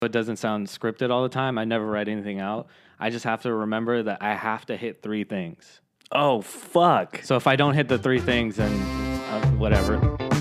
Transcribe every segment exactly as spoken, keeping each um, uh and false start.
it doesn't sound scripted all the time. I never write anything out. I just have to remember that I have to hit three things. Oh, fuck. So if I don't hit the three things, then uh, whatever.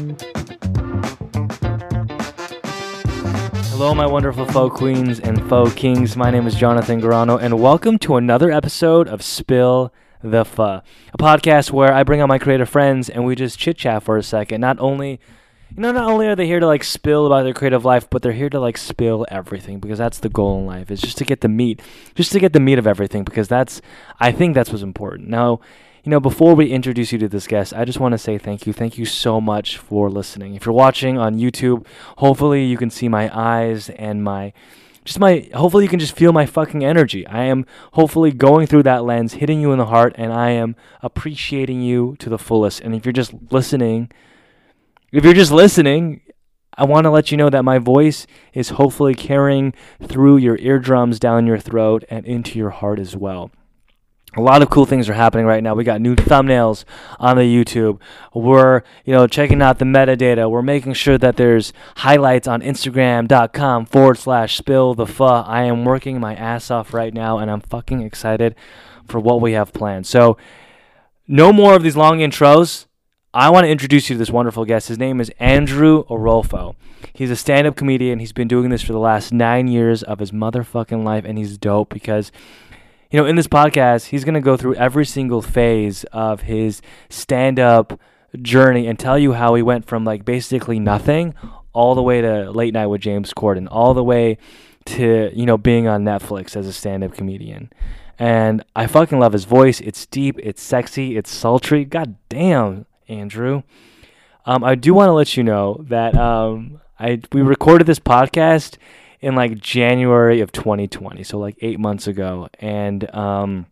Hello, my wonderful faux queens and faux kings. My name is Jonathan Garano, and welcome to another episode of Spill the Pho, a podcast where I bring on my creative friends and we just chit-chat for a second. Not only... You know, not only are they here to, like, spill about their creative life, but they're here to, like, spill everything, because that's the goal in life, is just to get the meat, just to get the meat of everything, because that's, I think that's what's important. Now, you know, before we introduce you to this guest, I just want to say thank you. Thank you so much for listening. If you're watching on YouTube, hopefully you can see my eyes and my, just my, hopefully you can just feel my fucking energy. I am hopefully going through that lens, hitting you in the heart, and I am appreciating you to the fullest. And if you're just listening... If you're just listening, I want to let you know that my voice is hopefully carrying through your eardrums, down your throat, and into your heart as well. A lot of cool things are happening right now. We got new thumbnails on the YouTube. We're, you know, checking out the metadata. We're making sure that there's highlights on Instagram.com forward slash spill the pho. I am working my ass off right now, and I'm fucking excited for what we have planned. So, no more of these long intros. I want to introduce you to this wonderful guest. His name is Andrew Arolfo. He's a stand-up comedian. He's been doing this for the last nine years of his motherfucking life, and he's dope because, you know, in this podcast, he's going to go through every single phase of his stand-up journey and tell you how he went from, like, basically nothing all the way to Late Night with James Corden, all the way to, you know, being on Netflix as a stand-up comedian. And I fucking love his voice. It's deep. It's sexy. It's sultry. God damn, Andrew. Um, I do want to let you know that um, I we recorded this podcast in like January of twenty twenty, so like eight months ago. And, um,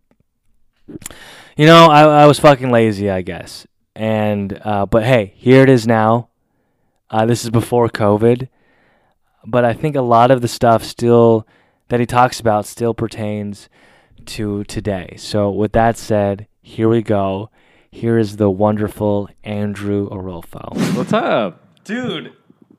you know, I, I was fucking lazy, I guess. And uh, but hey, here it is now. Uh, this is before COVID. But I think a lot of the stuff still that he talks about still pertains to today. So with that said, here we go. Here is the wonderful Andrew Arolfo. What's up? Dude,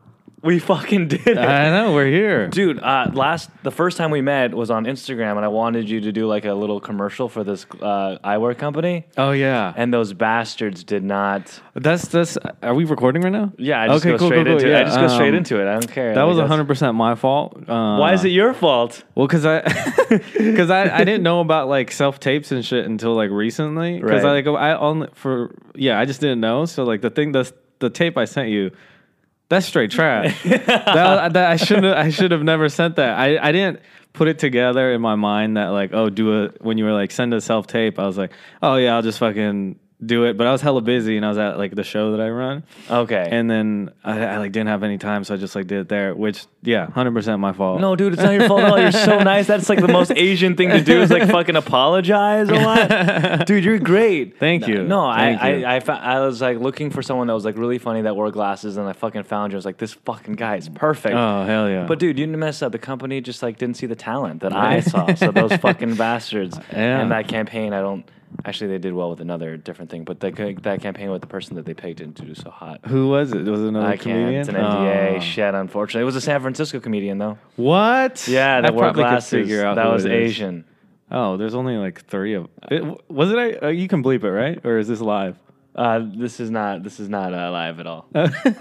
we fucking did it. I know, we're here. Dude, uh, last the first time we met was on Instagram, and I wanted you to do like a little commercial for this uh, eyewear company. Oh, yeah. And those bastards did not. That's, that's, are we recording right now? Yeah, I just okay, go cool, straight cool, into cool. it. Yeah, I just go straight um, into it. I don't care. That Like, was that's- one hundred percent my fault. Uh, Why is it your fault? Well, because I, cause I, I didn't know about like self-tapes and shit until like recently. Because Right. I, like, I only, for, yeah, I just didn't know. So like the thing, the, the tape I sent you, that's straight trash. that, that I shouldn't. I should have never sent that. I, I didn't put it together in my mind that like, oh, do it when you were like send a self tape. I was like, oh yeah, I'll just fucking do it. But I was hella busy and I was at like the show that I run. Okay. And then I, I like didn't have any time, so I just like did it there. Which yeah, one hundred percent my fault. No, dude, it's not your fault at all. You're so nice. That's like the most Asian thing to do is like fucking apologize a lot. Dude, you're great. Thank you. No, Thank I, you. I, I, fa- I was like looking for someone that was like really funny that wore glasses, and I fucking found you. I was like, this fucking guy is perfect. Oh hell yeah. But dude, you didn't mess up. The company just like didn't see the talent that I saw. So those fucking bastards Yeah. and that campaign, I don't. Actually, they did well with another different thing, but the, that campaign with the person that they picked didn't do so hot. Who was it? Was it another I comedian? can't. It's an N D A. Oh. Shit, unfortunately. It was a San Francisco comedian, though. What? Yeah, that I wore probably glasses. could figure out that who was it is. Asian. Oh, there's only like three of it. Was it? Uh, you can bleep it, right? Or is this live? Uh, this is not. This is not uh, live at all.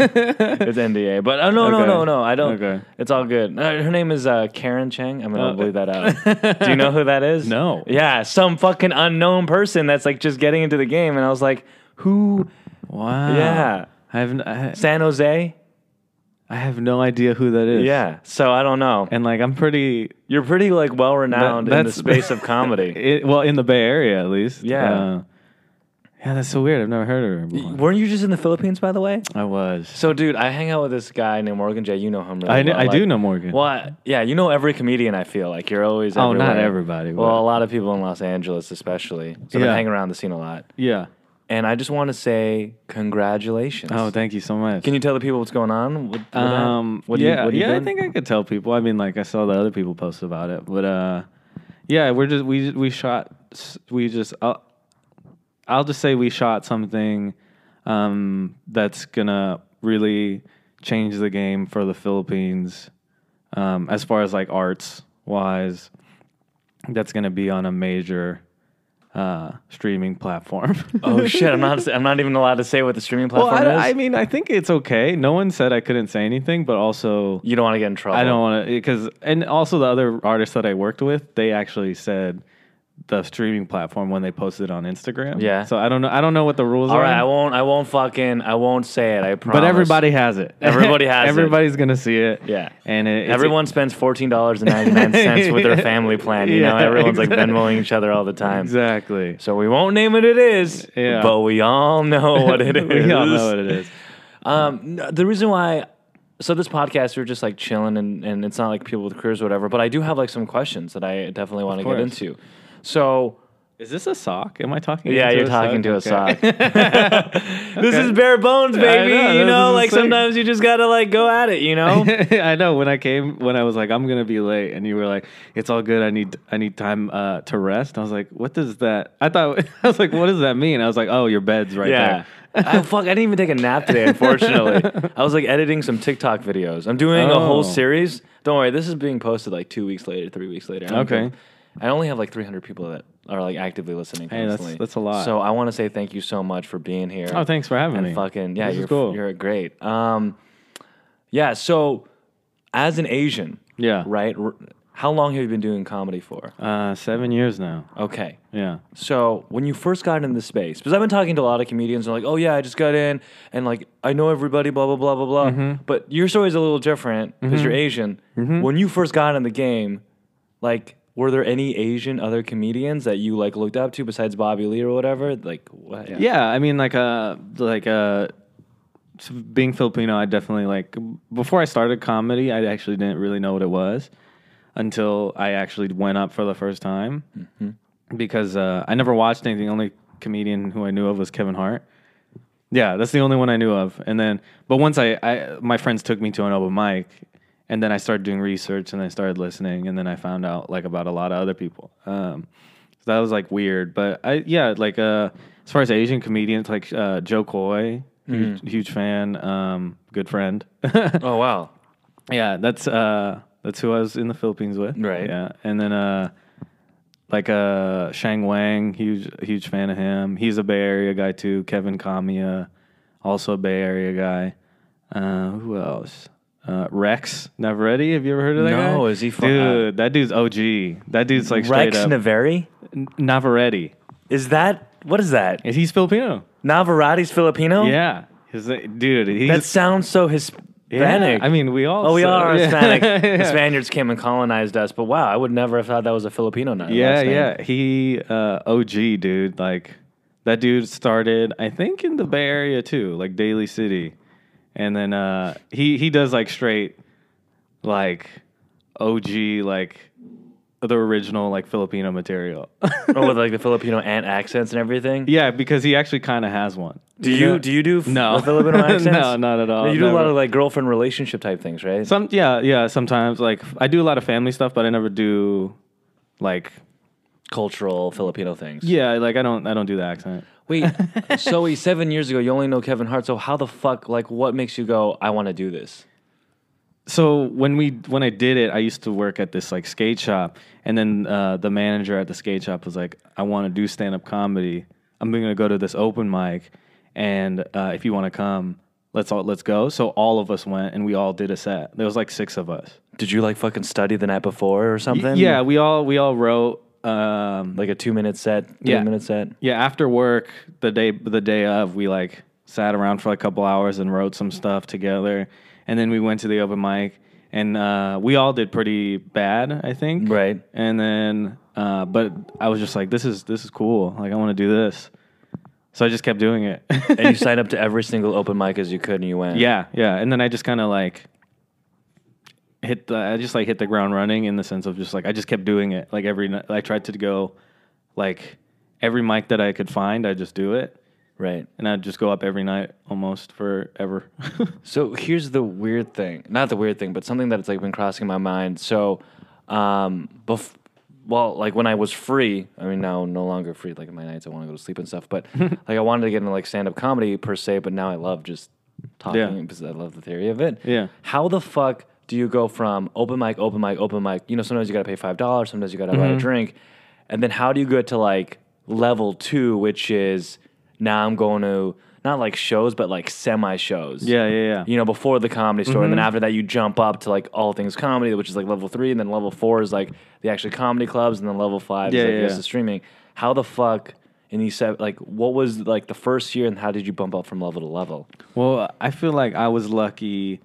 It's N D A. But uh, no, no, Okay. no, no. I don't. Okay. It's all good. Uh, her name is uh, Karen Chang. I'm gonna Uh, bleep that out. Do you know who that is? No. Yeah, some fucking unknown person that's like just getting into the game, and I was like, who? Wow. Yeah, I have. n- I, San Jose. I have no idea who that is. Yeah. So I don't know. And like I'm pretty. You're pretty like well renowned That- in the that's- space of comedy. It, well, in the Bay Area at least. Yeah. Uh, yeah, that's so weird. I've never heard of her before. Weren't you just in the Philippines, by the way? I was. So, dude, I hang out with this guy named Morgan J. You know him really I, kn- well. I Like, do know Morgan. Well, I- yeah, you know every comedian, I feel like. You're always Oh, everywhere. not everybody. Well, but- a lot of people in Los Angeles, especially. So Yeah. they hang around the scene a lot. yeah. And I just want to say congratulations. Oh, thank you so much. Can you tell the people what's going on with, with Um, that? What do you- yeah, what are you yeah. I doing? think I could tell people. I mean, like I saw the other people post about it, but uh, yeah, we're just we we shot. We just I'll, I'll just say we shot something um, that's gonna really change the game for the Philippines Um, as far as like arts wise, that's going to be on a major uh, streaming platform. Oh shit! I'm not. I'm not even allowed to say what the streaming Well, platform I, is. I mean, I think it's okay. No one said I couldn't say anything, but also you don't want to get in trouble. I don't want to because, and also the other artists that I worked with, they actually said the streaming platform when they posted it on Instagram. Yeah. So I don't know. I don't know what the rules All are. right, I won't. I won't fucking. I won't say it. I promise. But everybody has it. Everybody has it. Everybody's gonna see it. Yeah. And it, it's- Everyone spends fourteen dollars and ninety nine cents with their family plan. You Yeah, know, everyone's like exactly. Venmoing each other all the time. Exactly. So we won't name it. It is. Yeah. But we all know what it is. We all know what it is. Um, n- the reason why. So this podcast, we're just like chilling, and, and it's not like people with careers or whatever. But I do have like some questions that I definitely want to get course. into. So. Is this a sock? Am I talking? Yeah, into you're a talking to a sock? sock. This is bare bones, baby. know, you this know, is like sick. sometimes you just gotta like go at it. You know. Okay. I know. When I came, when I was like, I'm gonna be late, and you were like, "It's all good. I need, I need time uh, to rest." I was like, "What does that?" I thought, I was like, "What does that mean?" I was like, "Oh, your bed's right Yeah. I, fuck, I didn't even take a nap today, unfortunately. I was like editing some TikTok videos. I'm doing a whole Oh. series. Don't worry, this is being posted like two weeks later, three weeks later. I'm Okay. good. I only have like three hundred people that are like actively listening Hey, that's- constantly. that's a lot. So I want to say thank you so much for being here. there." Oh, thanks for having and me. fucking yeah, This is you're cool. you're great. Um, yeah. So as an Asian, Yeah. right? r- How long have you been doing comedy for? Uh, seven years now. Okay. Yeah. So when you first got into the space, because I've been talking to a lot of comedians, and they're like, "Oh yeah, I just got in, and like I know everybody, blah blah blah blah blah." Mm-hmm. But your story's a little different because you're Asian. When you first got in the game, like, were there any Asian other comedians that you like looked up to besides Bobby Lee or whatever? Like, what? Yeah, I mean, like, uh, like, uh, s- being Filipino, I definitely like. Before I started comedy, I actually didn't really know what it was until I actually went up for the first time because uh, I never watched anything. The only comedian who I knew of was Kevin Hart. Yeah, that's the only one I knew of. And then, but once I, I my friends took me to an open mic, and then I started doing research, and I started listening, and then I found out like about a lot of other people. Um, so that was like weird, but I yeah, like uh, as far as Asian comedians, like uh, Joe Coy, huge, huge fan, um, good friend. Oh wow. Yeah, that's uh, that's who I was in the Philippines with. Right. Yeah, and then uh, like uh, Shang Wang, huge huge fan of him. He's a Bay Area guy too. Kevin Kamiya, also a Bay Area guy. Uh, who else? Uh, Rex Navarrete. Have you ever heard of that guy? No, is he fu- Dude, that dude's O G. That dude's like straight Rex up Navari? N- Navarrete. Is that what is that? Is he's Filipino? Navarreti's Filipino? Yeah, he's a, dude. He's That sounds so Hispanic. yeah. I mean, we all. Oh, we so- are yeah. Hispanic. Yeah. The Spaniards came and colonized us, but wow, I would never have thought that was a Filipino name. Yeah, last name. yeah. He uh, O G, dude. Like that dude started, I think, in the Bay Area too, like Daly City, and then uh, he he does like straight, like O G, like the original like Filipino material. Oh, with like the Filipino ant accents and everything. Yeah, because he actually kind of has one. Do you do you do f- No. the Filipino accents? No, not at all. No, you do a lot Never. of like girlfriend relationship type things, right? Some yeah, yeah. Sometimes like I do a lot of family stuff, but I never do like Cultural Filipino things. yeah, like I don't I don't do the accent. Wait, so wait, seven years ago, you only know Kevin Hart. So how the fuck, like, what makes you go, I want to do this? So when we when I did it, I used to work at this like skate shop, and then uh, the manager at the skate shop was like, "I want to do stand up comedy. I'm going to go to this open mic, and uh, if you want to come, let's all let's go." So all of us went, and we all did a set. There was like six of us. Did you like fucking study the night before or Y- something? yeah, we all we all wrote. Um, Like a two minute set, three Yeah. minute set? yeah, after work the day the day of, we like sat around for like a couple hours and wrote some stuff together, and then we went to the open mic, and uh, we all did pretty bad, I think. Right. And then, uh, but I was just like, this is this is cool. Like I want to do this, so I just kept doing it. And you signed up to every single open mic as you could and you went? yeah, yeah. And then I just kind of like hit the I just like hit the ground running in the sense of just like I just kept doing it. Like every night, I tried to go like every mic that I could find, I just do it. Right. And I'd just go up every night almost forever. So here's the weird thing. Not the weird thing, but something that's like been crossing my mind. So, um, bef- well, like when I was free, I mean, now no longer free, like my nights I want to go to sleep and stuff, but like I wanted to get into like stand up comedy per se, but now I love just talking Yeah. because I love the theory of it. Yeah. How the fuck do you go from open mic, open mic, open mic? You know, sometimes you got to pay five dollars, sometimes you got to buy a drink. And then how do you get to like level two, which is now I'm going to not like shows, but like semi shows. Yeah, yeah, yeah. You know, before the Comedy Store. And then after that, you jump up to like All Things Comedy, which is like level three. And then level four is like the actual comedy clubs. And then level five Yeah, is like yeah, this yeah. is streaming. How the fuck, and you said, like, what was like the first year and how did you bump up from level to level? Well, I feel like I was lucky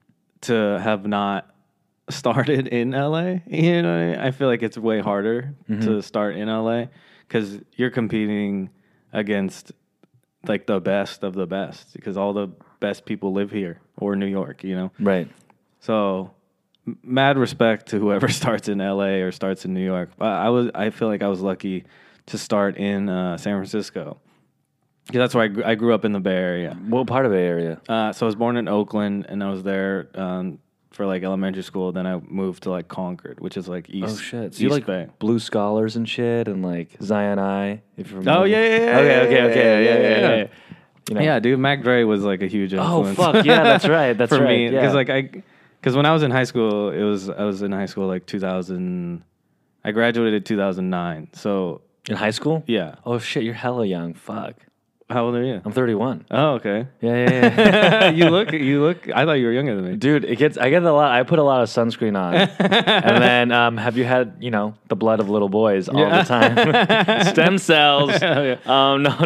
to have not started in L A. You know what I mean? I feel like it's way harder to start in L A because you're competing against like the best of the best because all the best people live here or New York, you know? Right. So m- mad respect to whoever starts in L A or starts in New York. But I was, I feel like I was lucky to start in uh, San Francisco. Because that's where I, gr- I grew up in the Bay Area. What part of the Bay Area? Uh, so I was born in Oakland, and I was there um, for like elementary school. Then I moved to like Concord, which is like east. Oh shit! So East you like Bay. Blue Scholars and shit, and like Zion I. If you're Oh yeah, yeah, yeah. Okay, yeah, okay, yeah, okay, yeah, yeah, yeah, yeah. yeah. yeah. You know. Yeah, dude, Mac Dre was like a huge Oh influence. fuck yeah, that's right. That's for right. me, because yeah. like I, because when I was in high school, it was I was in high school like two thousand. I graduated two thousand nine. So in high school. yeah. Oh shit, you're hella young. Fuck. How old are you? I'm thirty-one. Oh, okay. Yeah, yeah, yeah. you look, you look. I thought you were younger than me. Dude, it gets. I get a lot. I put a lot of sunscreen on, and then um, have you had you know the blood of little boys all Yeah. the time? Stem cells. Hell yeah. Um, no,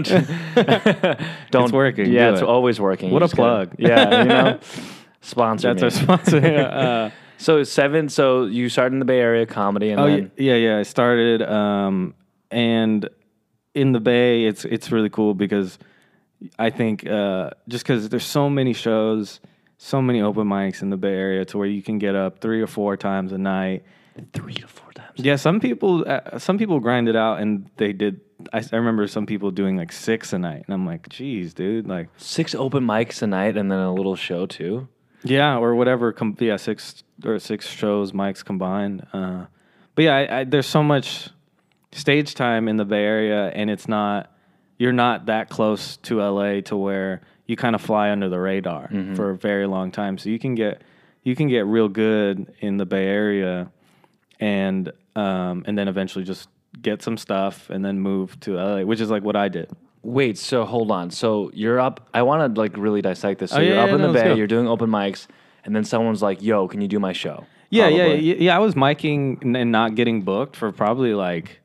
don't. It's working. Yeah, Do it's it. always working. What You a just gotta- plug. yeah, you know, sponsor That's me. our sponsor. Yeah. Uh, So seven. So you started in the Bay Area comedy, and oh then yeah, yeah. I started, um, and in the Bay, it's it's really cool because I think uh, just because there's so many shows, so many open mics in the Bay Area, to where you can get up three or four times a night. three to four times. Yeah, some people uh, some people grind it out, and they did. I, I remember some people doing like six a night, and I'm like, geez, dude, like Six open mics a night, and then a little show too. yeah, or whatever. Com- yeah, six or six shows, mics combined. Uh, but yeah, I, I, there's so much stage time in the Bay Area, and it's not. You're not that close to L A to where you kind of fly under the radar for a very long time. So you can get you can get real good in the Bay Area, and um, and then eventually just get some stuff and then move to L A, which is like what I did. Wait, so hold on. So you're up. I want to like really dissect this. So Oh, you're yeah, up yeah, in no, the let's Bay. go. You're doing open mics, and then someone's like, "Yo, can you do my show?" Yeah, yeah, Probably. yeah, yeah. I was miking and- and not getting booked for probably like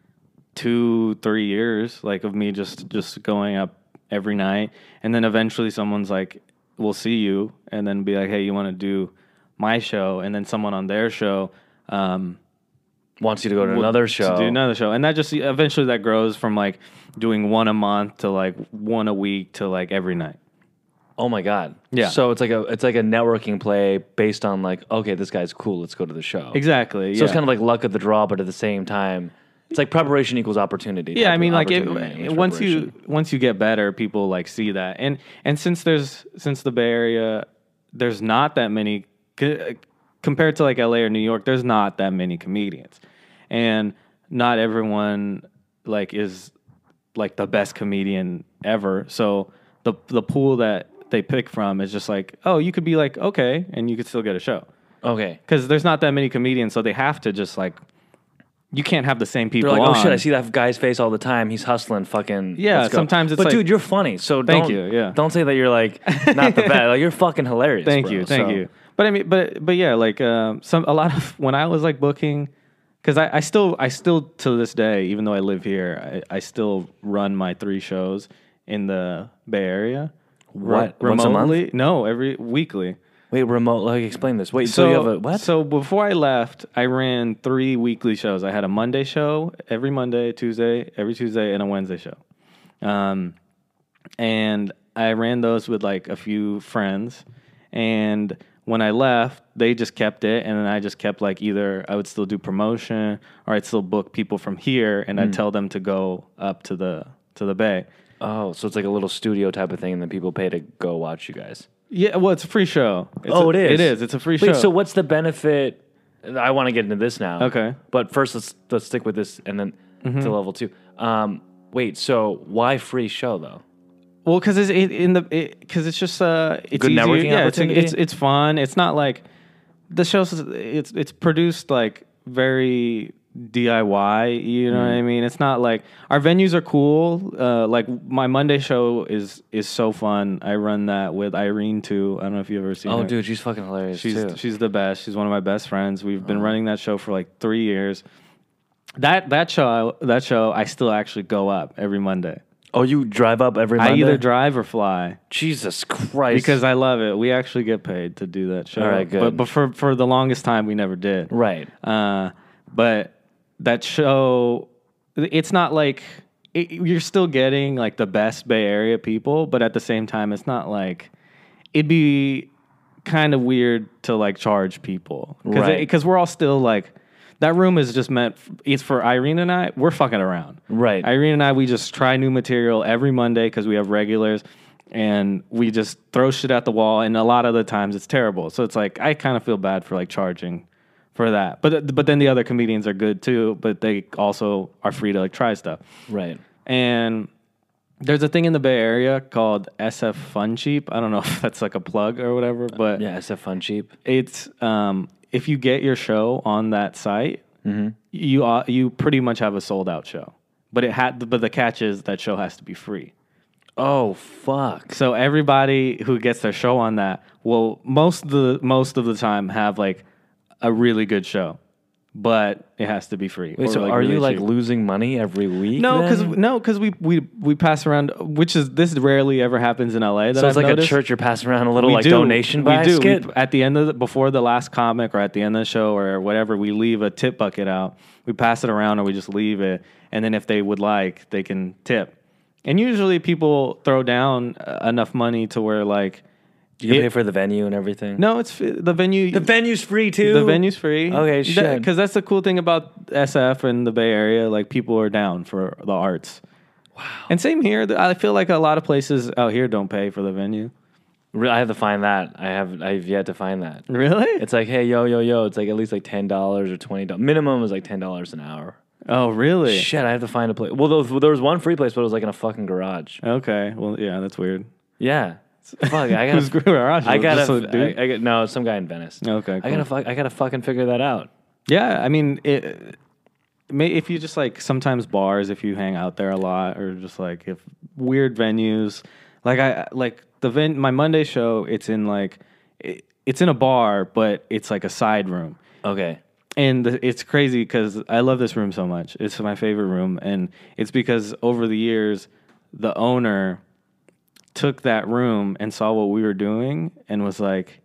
two, three years, like of me just just going up every night, and then eventually someone's like, "We'll see you," and then be like, "Hey, you want to do my show?" And then someone on their show um, Wants you to go to will- another show. to do another show, and that just eventually that grows from like doing one a month to like one a week to like every night. Oh my god. Yeah. So it's like a it's like a networking play based on like, okay, this guy's cool. Let's go to the show. Exactly. So yeah. it's kind of like luck of the draw, but at the same time, it's like preparation equals opportunity. Yeah, type I of mean, like it, opportunity meets once you preparation. once you get better, people like see that, and and since there's since the Bay Area, there's not that many c- compared to like L A or New York. There's not that many comedians, and not everyone like is like the best comedian ever. So the the pool that they pick from is just like, oh, you could be like okay, and you could still get a show Okay. because there's not that many comedians, so they have to just like. You can't have the same people They're like, oh on. shit, I see that guy's face all the time. He's hustling, fucking. Yeah, let's go." sometimes it's But like- dude, you're funny. So Thank don't, you, yeah. Don't say that you're like not the best. Like you're fucking hilarious. Thank bro. you, thank So- you. But I mean, but but yeah, like um, some a lot of when I was like booking, because I, I still I still to this day, even though I live here, I, I still run my three shows in the Bay Area. What? Re- Once a month? remotely? No, every weekly. Wait, remote. Like explain this. Wait, so, you have a what? So before I left, I ran three weekly shows. I had a Monday show every Monday, Tuesday, every Tuesday, and a Wednesday show. Um, and I ran those with like a few friends. And when I left, they just kept it, and then I just kept like either I would still do promotion or I'd still book people from here, and Hmm. I'd tell them to go up to the to the Bay. Oh, so it's like a little studio type of thing, and then people pay to go watch you guys. Yeah, well, it's a free show. It's Oh, a- it is? It is. It's a free Wait, show. so what's the benefit? I want to get into this now. Okay. But first, let's let's stick with this, and then Mm-hmm. to level two. Um, wait, so why free show though? Well, because it's it, in the because it's just uh it's Good easier. networking Yeah, it's, opportunity? it's it's fun. It's not like the show's it's it's produced like very D I Y. You know mm. what I mean? It's not like our venues are cool. Uh, like my Monday show is is so fun. I run that with Irene too. I don't know if you've ever seen. Oh, her. dude, she's fucking hilarious. She's too. she's the best. She's one of my best friends. We've been oh. running that show for like three years. That that show that show I still actually go up every Monday. Oh, you drive up every Monday? I either drive or fly. Jesus Christ. Because I love it. We actually get paid to do that show. All right, good. But, but for, for the longest time, we never did. Right. Uh, but that show, it's not like, it, you're still getting like the best Bay Area people, but at the same time, it's not like, it'd be kind of weird to like charge people. Cause right. Because we're all still like, that room is just meant, it's for Irene and I, we're fucking around. Right. Irene and I, we just try new material every Monday because we have regulars, and we just throw shit at the wall, and a lot of the times it's terrible. So it's like, I kind of feel bad for like charging for that. But but then the other comedians are good too, but they also are free to like try stuff. Right. And there's a thing in the Bay Area called S F Fun Cheap. I don't know if that's like a plug or whatever, but yeah, S F Fun Cheap. It's, um, if you get your show on that site, mm-hmm. you uh, you pretty much have a sold out show. But it had, but the catch is that show has to be free. Oh fuck! So everybody who gets their show on that will most of the most of the time have like a really good show, but it has to be free. Wait, so like are really you like cheap. losing money every week? No, because then? no, because we we we pass around, which is this rarely ever happens in L A. That so it's I've like noticed. a church. You're passing around a little we like do. donation we basket. do. We, at the end of the, before the last comic or at the end of the show or whatever, we leave a tip bucket out. We pass it around or we just leave it, and then if they would like, they can tip. And usually people throw down enough money to where like you can it, pay for the venue and everything. No, it's the venue. The venue's free too. The venue's free. Okay, shit. Because that's the cool thing about S F and the Bay Area. Like people are down for the arts. Wow. And same here. I feel like a lot of places out here don't pay for the venue. I have to find that. I have. I've yet to find that. Really? It's like, hey, yo, yo, yo. It's like at least like ten dollars or twenty dollars. Minimum is like ten dollars an hour. Oh, really? Shit, I have to find a place. Well, there was, there was one free place, but it was like in a fucking garage. Okay. Well, yeah, that's weird. Yeah. Fuck, I Whose gotta. garage? I gotta. Just a dude? I, I got no, some guy in Venice. Okay. I Cool. gotta. Fuck, I gotta fucking figure that out. Yeah, I mean, it, may, if you just like sometimes bars, if you hang out there a lot, or just like if weird venues, like I like the ven- my Monday show. It's in like it, it's in a bar, but it's like a side room. Okay. And the, it's crazy because I love this room so much. It's my favorite room, and it's because over the years, the owner took that room and saw what we were doing and was like,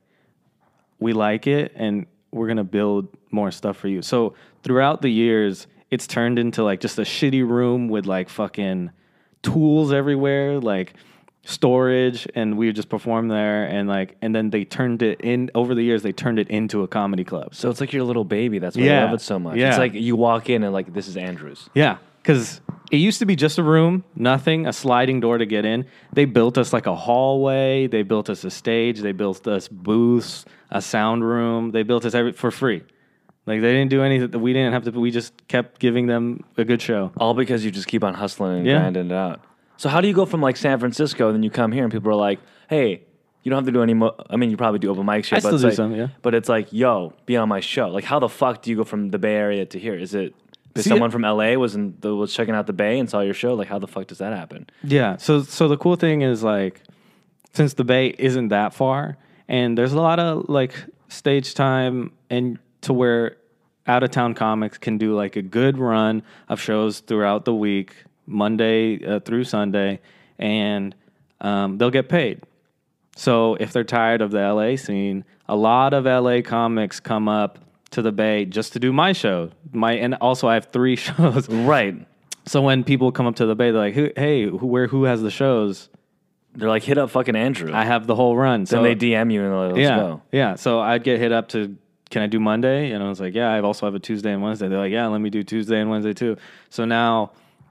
"We like it, and we're gonna build more stuff for you." So throughout the years, it's turned into like just a shitty room with like fucking tools everywhere, like storage, and we would just perform there, and like, and then they turned it in over the years. They turned it into a comedy club. So it's like your little baby. That's why Yeah. I love it so much. Yeah. It's like you walk in and like this is Andrew's. Yeah, because it used to be just a room, nothing, a sliding door to get in. They built us like a hallway. They built us a stage. They built us booths, a sound room. They built us every for free. Like they didn't do anything. We didn't have to. We just kept giving them a good show. All because you just keep on hustling and Yeah. grinding it out. So how do you go from like San Francisco and then you come here and people are like, hey, you don't have to do any mo I mean, you probably do open mic shit. I but still it's do like, some, yeah. But it's like, yo, be on my show. Like how the fuck do you go from the Bay Area to here? Is it because See, someone from L A was in the, was checking out the Bay and saw your show? Like how the fuck does that happen? Yeah. So so the cool thing is like, since the Bay isn't that far, and there's a lot of like stage time, and to where out of town comics can do like a good run of shows throughout the week, Monday uh, through Sunday, and um, they'll get paid. So if they're tired of the L A scene, a lot of L A comics come up to the Bay just to do my show. My and also I have three shows. Right. So when people come up to the Bay, they're like, "Who- "Hey, who, where? Who has the shows?" They're like, hit up fucking Andrew. I have the whole run. then So they D M you and they're like, let's yeah, go. yeah. So I'd get hit up to, "Can I do Monday?" And I was like, "Yeah." I also have a Tuesday and Wednesday. They're like, "Yeah, let me do Tuesday and Wednesday too." So now,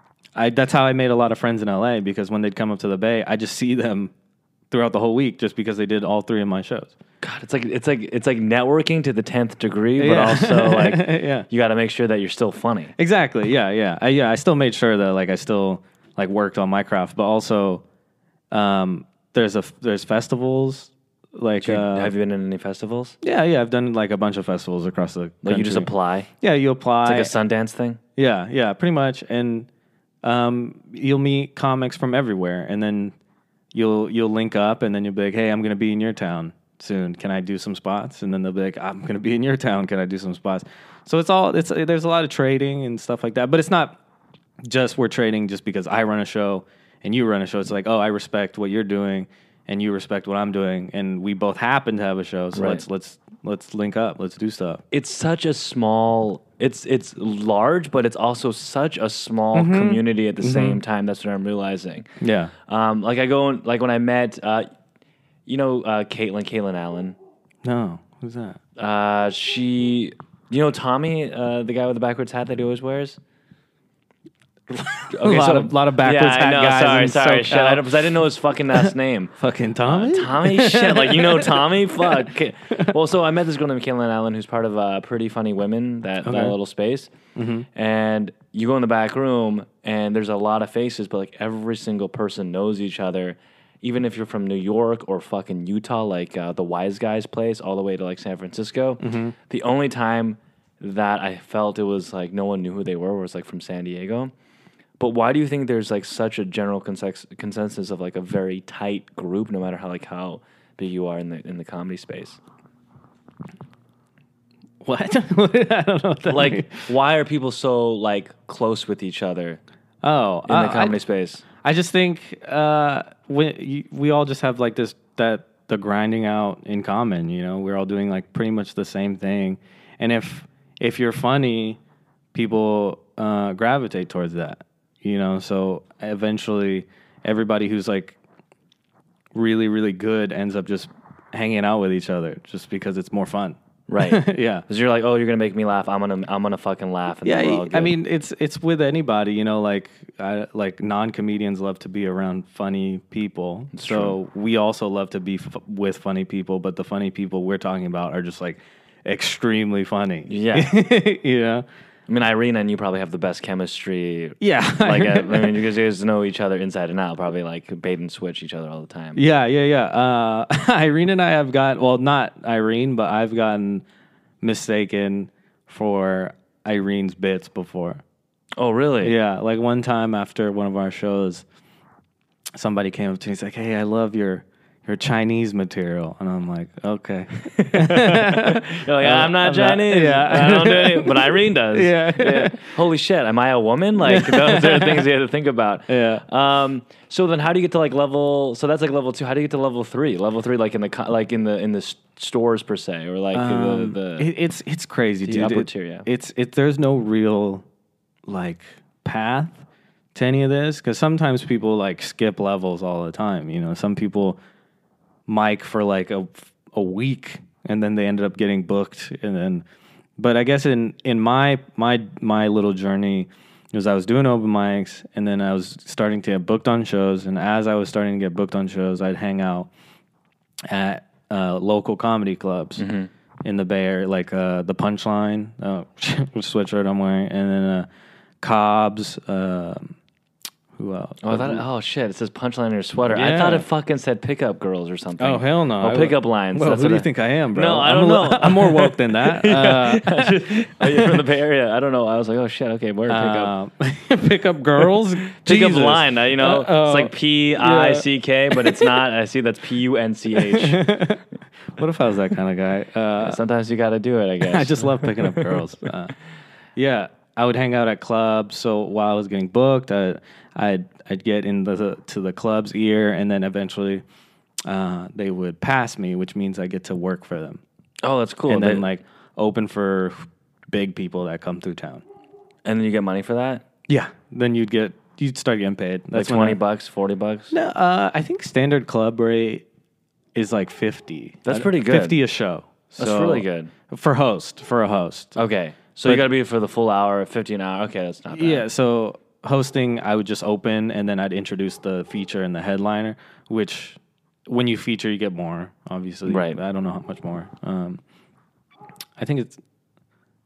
I that's how I made a lot of friends in L A, because when they'd come up to the Bay, I just see them throughout the whole week just because they did all three of my shows. God, it's like it's like it's like networking to the tenth degree, but Yeah. also like Yeah. you got to make sure that you're still funny. Exactly. Yeah, yeah. I, yeah, I still made sure that like I still like worked on my craft, but also um, there's a there's festivals like You- uh, have you been in any festivals? yeah, yeah. I've done like a bunch of festivals across the Like you just country. apply? Yeah, you apply. It's like a Sundance thing? Yeah, yeah, pretty much. And um, you'll meet comics from everywhere, and then you'll you'll link up, and then you'll be like, "Hey, I'm gonna be in your town soon. Can I do some spots?" And then they'll be like, "I'm gonna be in your town. Can I do some spots?" So it's all it's there's a lot of trading and stuff like that, but it's not just we're trading just because I run a show and you run a show. It's like, oh, I respect what you're doing, and you respect what I'm doing, and we both happen to have a show. So Right. let's let's let's link up. Let's do stuff. It's such a small. It's it's large, but it's also such a small community at the same time. That's what I'm realizing. Yeah. Um, like I go in, like when I met, uh, you know, uh, Caitlin, Caitlin Allen. No, who's that? Uh, she, you know, Tommy, uh, the guy with the backwards hat that he always wears. A lot of- lot of backwards yeah, I hat know, guys Sorry, in sorry, shit. SoCal. I, don't, 'cause I didn't know his fucking last name. Fucking Tommy. Tommy, shit, like you know Tommy, fuck. Okay. Well, so I met this girl named Caitlin Allen, who's part of uh, Pretty Funny Women, that, that Okay. little space. And you go in the back room, and there's a lot of faces, but like every single person knows each other. Even if you're from New York or fucking Utah, like uh, the Wise Guys place, all the way to like San Francisco. The only time that I felt it was like no one knew who they were was like from San Diego. But why do you think there's like such a general consex- consensus of like a very tight group, no matter how like how big you are in the in the comedy space? What? I don't know. What that Like, means. why are people so like close with each other oh, in uh, the comedy I, space? I just think uh, we you, we all just have like this that the grinding out in common. You know, we're all doing like pretty much the same thing, and if if you're funny, people uh, gravitate towards that. You know, so eventually everybody who's like really really good ends up just hanging out with each other just because it's more fun. Right. Yeah. Because you're like, oh, you're gonna make me laugh. I'm gonna I'm gonna fucking laugh. And Yeah, then we're all I good. mean it's it's with anybody, you know, like I, like non-comedians love to be around funny people. So we also love to be f- with funny people, but the funny people we're talking about are just like extremely funny. Yeah. You know? I mean, Irene and you probably have the best chemistry. Yeah. Like, uh, I mean, because you guys know each other inside and out. Probably like bait and switch each other all the time. Yeah, yeah, yeah. Uh, Irene and I have got, well, not Irene, but I've gotten mistaken for Irene's bits before. Oh, really? Yeah, like one time after one of our shows, somebody came up to me and said, "Hey, I love your your Chinese material," and I'm like, "Okay." You're like, I'm not I'm not- Chinese. yeah. I don't do it, but Irene does. Yeah. Holy shit, am I a woman? Like, those are things you have to think about. Yeah. Um. So then, how do you get to like level? So that's like level two. How do you get to level three? Level three, like in the co- like in the in the s- stores per se, or like Um, the, the it, it's it's crazy, the dude. upper It- tier, yeah. It's it. There's no real like path to any of this because sometimes people like skip levels all the time. You know, some people mic for like a a week and then they ended up getting booked and then. But I guess in in my my my little journey was I was doing open mics and then I was starting to get booked on shows, and as I was starting to get booked on shows, I'd hang out at uh, local comedy clubs Mm-hmm. in the Bay Area, like uh, the Punchline, uh, sweatshirt I'm wearing, and then uh, Cobb's. Um, who else? Oh, I thought, oh shit! It says punchline on your sweater. I Yeah. thought it fucking said pickup girls or something. Oh hell no! Oh, I- pickup lines. Well, That's who do what you I- think I am, bro? No, I I'm don't a li- know. I'm more woke than that. Uh, Are you from the Bay Area? I don't know. I was like, oh shit. Okay, where pickup? um, pickup girls. Pickup Jesus. line. Uh, you know, Uh, it's like P I C K, but it's not. I see that's P U N C H. What if I was that kind of guy? Uh, Sometimes you got to do it. I guess. I just love picking up girls. Uh, yeah, I would hang out at clubs. So while I was getting booked, I, I'd I'd get in the to the club's ear, and then eventually uh, they would pass me, which means I get to work for them, Oh, that's cool. and then They- like open for big people that come through town. and then you get money for that. Yeah, then you'd get you'd start getting paid. Like That's when twenty I- bucks, forty bucks. No, uh, I think standard club rate is like fifty. That's Uh, pretty good. Fifty a show. That's So- really good. for host. For a host. Okay, so you But- got to be for the full hour, fifty an hour. Okay, that's not bad. Yeah, so hosting, I would just open and then I'd introduce the feature and the headliner, which when you feature, you get more, obviously. Right. I don't know how much more. Um, I think it's,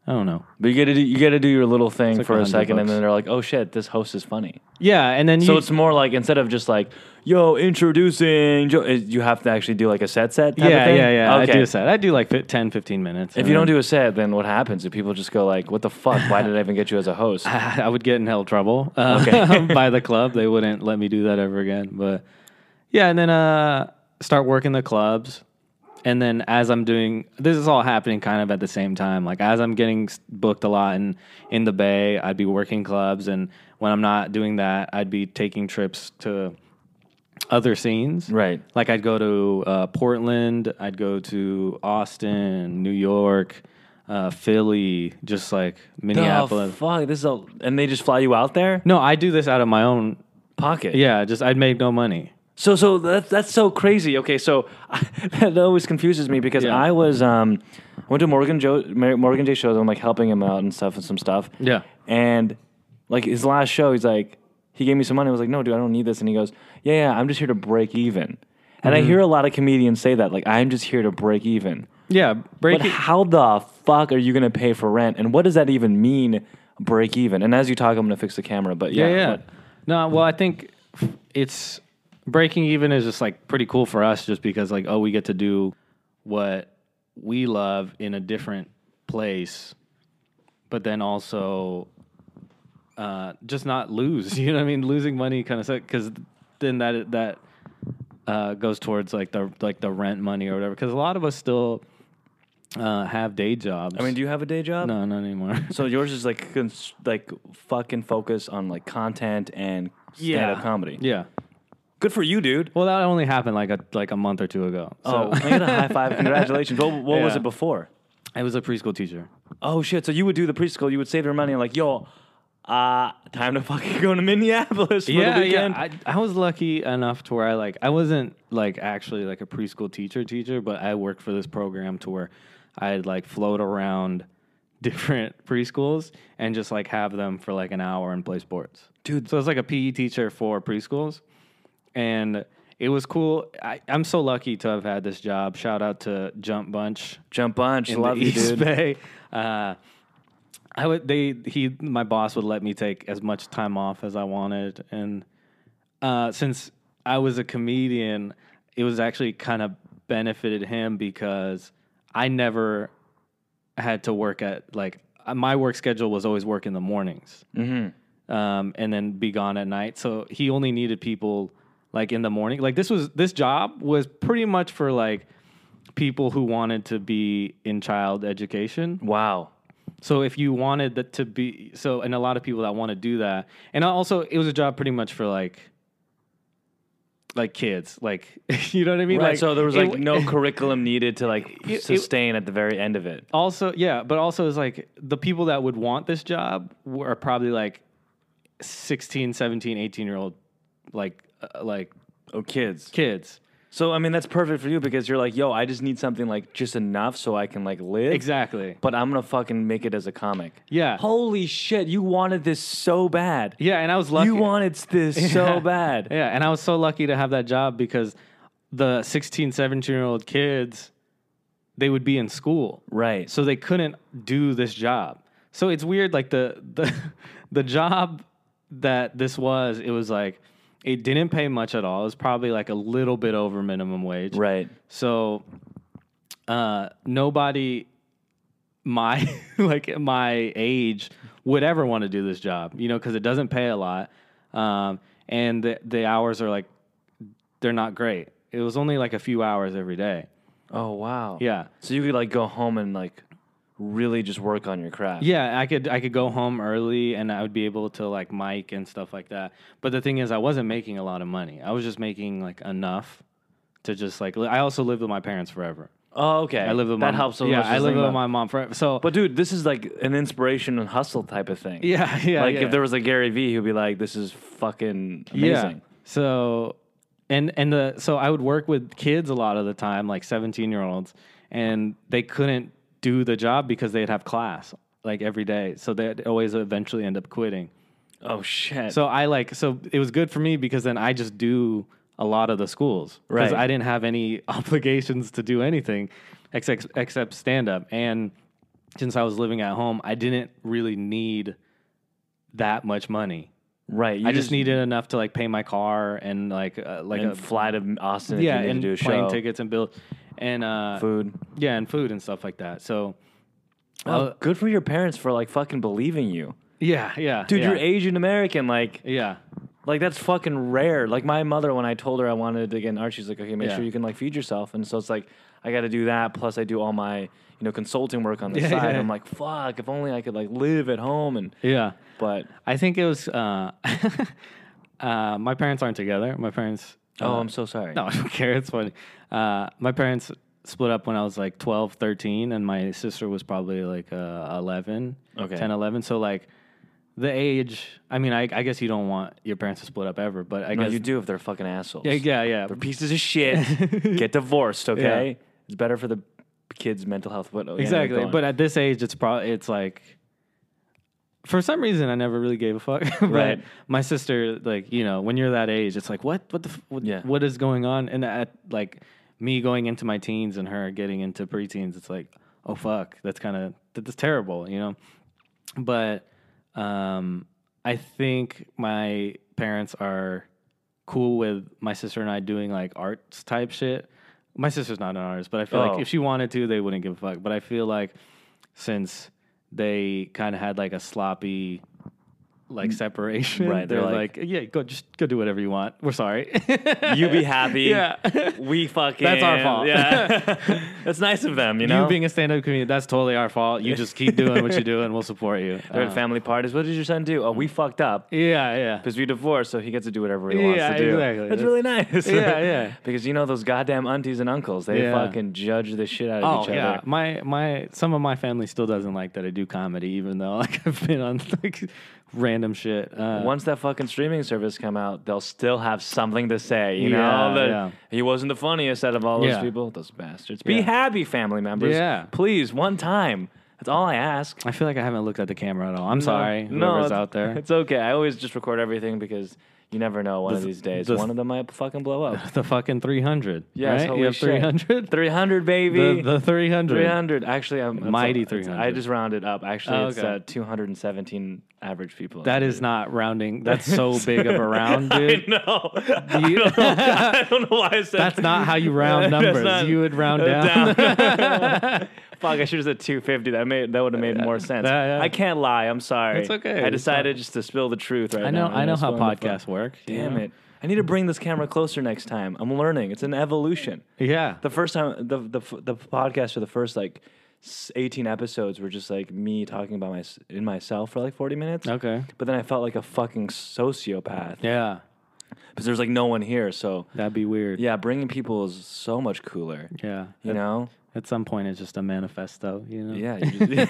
I don't know. But you got to do you got to do your little thing like for a a hundred second, and bucks. then they're like, "Oh shit, this host is funny." Yeah, and then you, So it's more like instead of just like, "Yo, introducing," Joe, is- you have to actually do like a set set. Type yeah, of thing? yeah, yeah. Okay. I do a set. I do like fi- ten, fifteen minutes. If you don't do a set, then what happens? Do people just go like, "What the fuck? Why did I even get you as a host?" I would get in hell trouble uh, Okay. by the club. They wouldn't let me do that ever again. But yeah, and then uh, start working the clubs. And then as I'm doing, this is all happening kind of at the same time. Like as I'm getting s- booked a lot in, in the Bay, I'd be working clubs. And when I'm not doing that, I'd be taking trips to other scenes. Right. Like I'd go to uh, Portland, I'd go to Austin, New York, uh, Philly, just like Minneapolis. The fuck, this is a, and they just fly you out there? No, I do this out of my own. Pocket. Yeah, just I'd make no money. So, so that's that's so crazy. Okay, so that always confuses me because Yeah. I was um, I went to Morgan Joe Morgan J shows. I'm like helping him out and stuff and some stuff. Yeah. And like his last show, he's like, he gave me some money. I was like, no, dude, I don't need this. And he goes, yeah, yeah, I'm just here to break even. And I hear a lot of comedians say that, like, I'm just here to break even. Yeah, break But it. how the fuck are you gonna pay for rent? And what does that even mean, break even? And as you talk, I'm gonna fix the camera. But yeah, Yeah, yeah. what- No, well, I think it's breaking even is just like pretty cool for us, just because like oh, we get to do what we love in a different place, but then also uh, just not lose. You know what I mean? Losing money kind of because then that that uh, goes towards like the like the rent money or whatever. Because a lot of us still uh, have day jobs. I mean, do you have a day job? no, not anymore. So yours is like cons- like fucking focus on like content and stand-up comedy. Yeah. Good for you, dude. Well, that only happened like a like a month or two ago. So. Oh, can I get a high five? Congratulations. What, what was Yeah. it before? I was a preschool teacher. Oh shit! So you would do the preschool. You would save your money and like, yo, uh, time to fucking go to Minneapolis for yeah, the weekend. yeah. I, I was lucky enough to where I like I wasn't like actually like a preschool teacher teacher, but I worked for this program to where I'd like float around different preschools and just like have them for like an hour and play sports. Dude. So it's like a P E teacher for preschools. And it was cool. I, I'm so lucky to have had this job. Shout out to Jump Bunch. Jump bunch, In love the you, East dude. Bay. Uh, I would they he my boss would let me take as much time off as I wanted, and uh, since I was a comedian, it was actually kind of benefited him because I never had to work at like uh, my work schedule was always work in the mornings, mm-hmm. um, and then be gone at night. So he only needed people like in the morning. Like this was this job was pretty much for like people who wanted to be in child education. Wow. So if you wanted that to be so, and a lot of people that want to do that, and also it was a job pretty much for like, like kids, like you know what I mean. Right. Like, So there was it- like no curriculum needed to like it- sustain at the very end of it. Also, yeah, but also it's like the people that would want this job were probably like sixteen, seventeen, eighteen year old, like uh, like Oh, kids. kids. So I mean, that's perfect for you because you're like, yo, I just need something like just enough so I can like live. Exactly. But I'm gonna fucking make it as a comic. Yeah. Holy shit! You wanted this so bad. Yeah, and I was lucky. You wanted this so bad. Yeah, and I was so lucky to have that job because the sixteen, seventeen-year-old kids, they would be in school. Right. So they couldn't do this job. So it's weird, like the the the job that this was, it was like it didn't pay much at all. It was probably like a little bit over minimum wage. Right. So uh, nobody my like my age would ever want to do this job, you know, because it doesn't pay a lot, um, and the, the hours are like they're not great. It was only like a few hours every day. Oh wow. Yeah, So you could like go home and like really just work on your craft. yeah. I could I could go home early and I would be able to like mic and stuff like that. But the thing is, I wasn't making a lot of money. I was just making like enough to just like. li- I also lived with my parents forever. Oh, okay. I lived with that my helps. So yeah. much I to lived think with about. my mom forever. So But dude, this is like an inspiration and hustle type of thing. yeah, yeah. Like yeah. if there was a Gary Vee who'd be like, "This is fucking amazing." Yeah. So, and and the so I would work with kids a lot of the time, like seventeen year olds, and they couldn't do the job because they'd have class like every day. So they'd always eventually end up quitting. Oh shit. So I like so it was good for me because then I just do a lot of the schools because Right. I didn't have any obligations to do anything except except stand up. And since I was living at home, I didn't really need that much money. Right. You I just, just needed enough to like pay my car and like uh, like and a fly to Austin. Yeah, if you need and to do a plane show. tickets and bill and uh, food. Yeah, and food and stuff like that. So, oh, uh, good for your parents for like fucking believing you. Yeah, yeah, dude. yeah. You're Asian American, like yeah. Like, that's fucking rare. Like, my mother, when I told her I wanted to get an art, she's like, okay, make Yeah. sure you can, like, feed yourself. And so it's like, I got to do that. Plus, I do all my, you know, consulting work on the Yeah, side. yeah. I'm like, fuck, if only I could, like, live at home. And Yeah. But, I think it was, uh, uh, my parents aren't together. My parents. Uh, oh, I'm so sorry. No, I don't care. It's funny. Uh, my parents split up when I was like twelve, thirteen, and my sister was probably like uh, eleven, Okay. ten, eleven. So, like, the age, I mean, I, I guess you don't want your parents to split up ever, but I No, guess you do if they're fucking assholes. Yeah, yeah, yeah. They're pieces of shit. Get divorced, okay? Yeah. It's better for the kids' mental health. But, oh, yeah, Exactly. go on. But at this age, it's probably it's like for some reason I never really gave a fuck. But Right. my sister, like, you know, when you're that age, it's like what what the f- what, Yeah. what is going on? And at like me going into my teens and her getting into preteens, it's like, oh fuck, that's kind of that's terrible, you know. But um, I think my parents are cool with my sister and I doing like arts type shit. My sister's not an artist, but I feel Oh. like if she wanted to, they wouldn't give a fuck. But I feel like since they kind of had like a sloppy like separation, Right, they're they're like, like- yeah, go just go do whatever you want. We're sorry. You be happy. Yeah. We fucking. That's our fault. Yeah. That's nice of them, you know? You being a stand-up comedian, that's totally our fault. You just keep doing what you do, and we'll support you. They're Uh, at family parties. What did your son do? Oh, we fucked up yeah, yeah. because we divorced, so he gets to do whatever he wants Yeah, to do. exactly. That's That's- really nice. Yeah, yeah. Because you know those goddamn aunties and uncles, they Yeah. fucking judge the shit out of Oh each yeah, other. my my some of my family still doesn't like that I do comedy, even though like I've been on like random shit. Uh, Once that fucking streaming service come out, they'll still have something to say. You Yeah, know that yeah. he wasn't the funniest out of all those Yeah. people. Those bastards. Be Yeah. happy, family members. Yeah. Please, one time. That's all I ask. I feel like I haven't looked at the camera at all. I'm sorry, No, whoever's it's- out there. It's okay. I always just record everything because you never know. One of The- these days, the- one of them might fucking blow up. The fucking three hundred. Yes, right? holy You have shit. three hundred. three hundred, baby. The, the three hundred. three hundred. Actually, I'm it's- Mighty it's- three hundred. I just rounded up. Actually, Oh, it's okay. uh, two hundred seventeen average people. That is not rounding. That's so big of a round, I dude. know. I, You- don't know. I don't know why I said That's not how you round That's numbers. not- You would round uh, down. Fuck, I should have said two fifty. That made that would have made more sense. Yeah, yeah. I can't lie. I'm sorry. It's okay. I It's decided fine. just to spill the truth right I know. now. I know It's how going to fuck. podcasts work. you Damn know? it. I need to bring this camera closer next time. I'm learning. It's an evolution. Yeah. The first time, the the the podcast for the first like s- eighteen episodes were just like me talking about my in myself for like forty minutes. Okay. But then I felt like a fucking sociopath Yeah. because there's like no one here. So That'd be weird. yeah, bringing people is so much cooler. Yeah. You At- know. At some point, it's just a manifesto. You know. Yeah, you just,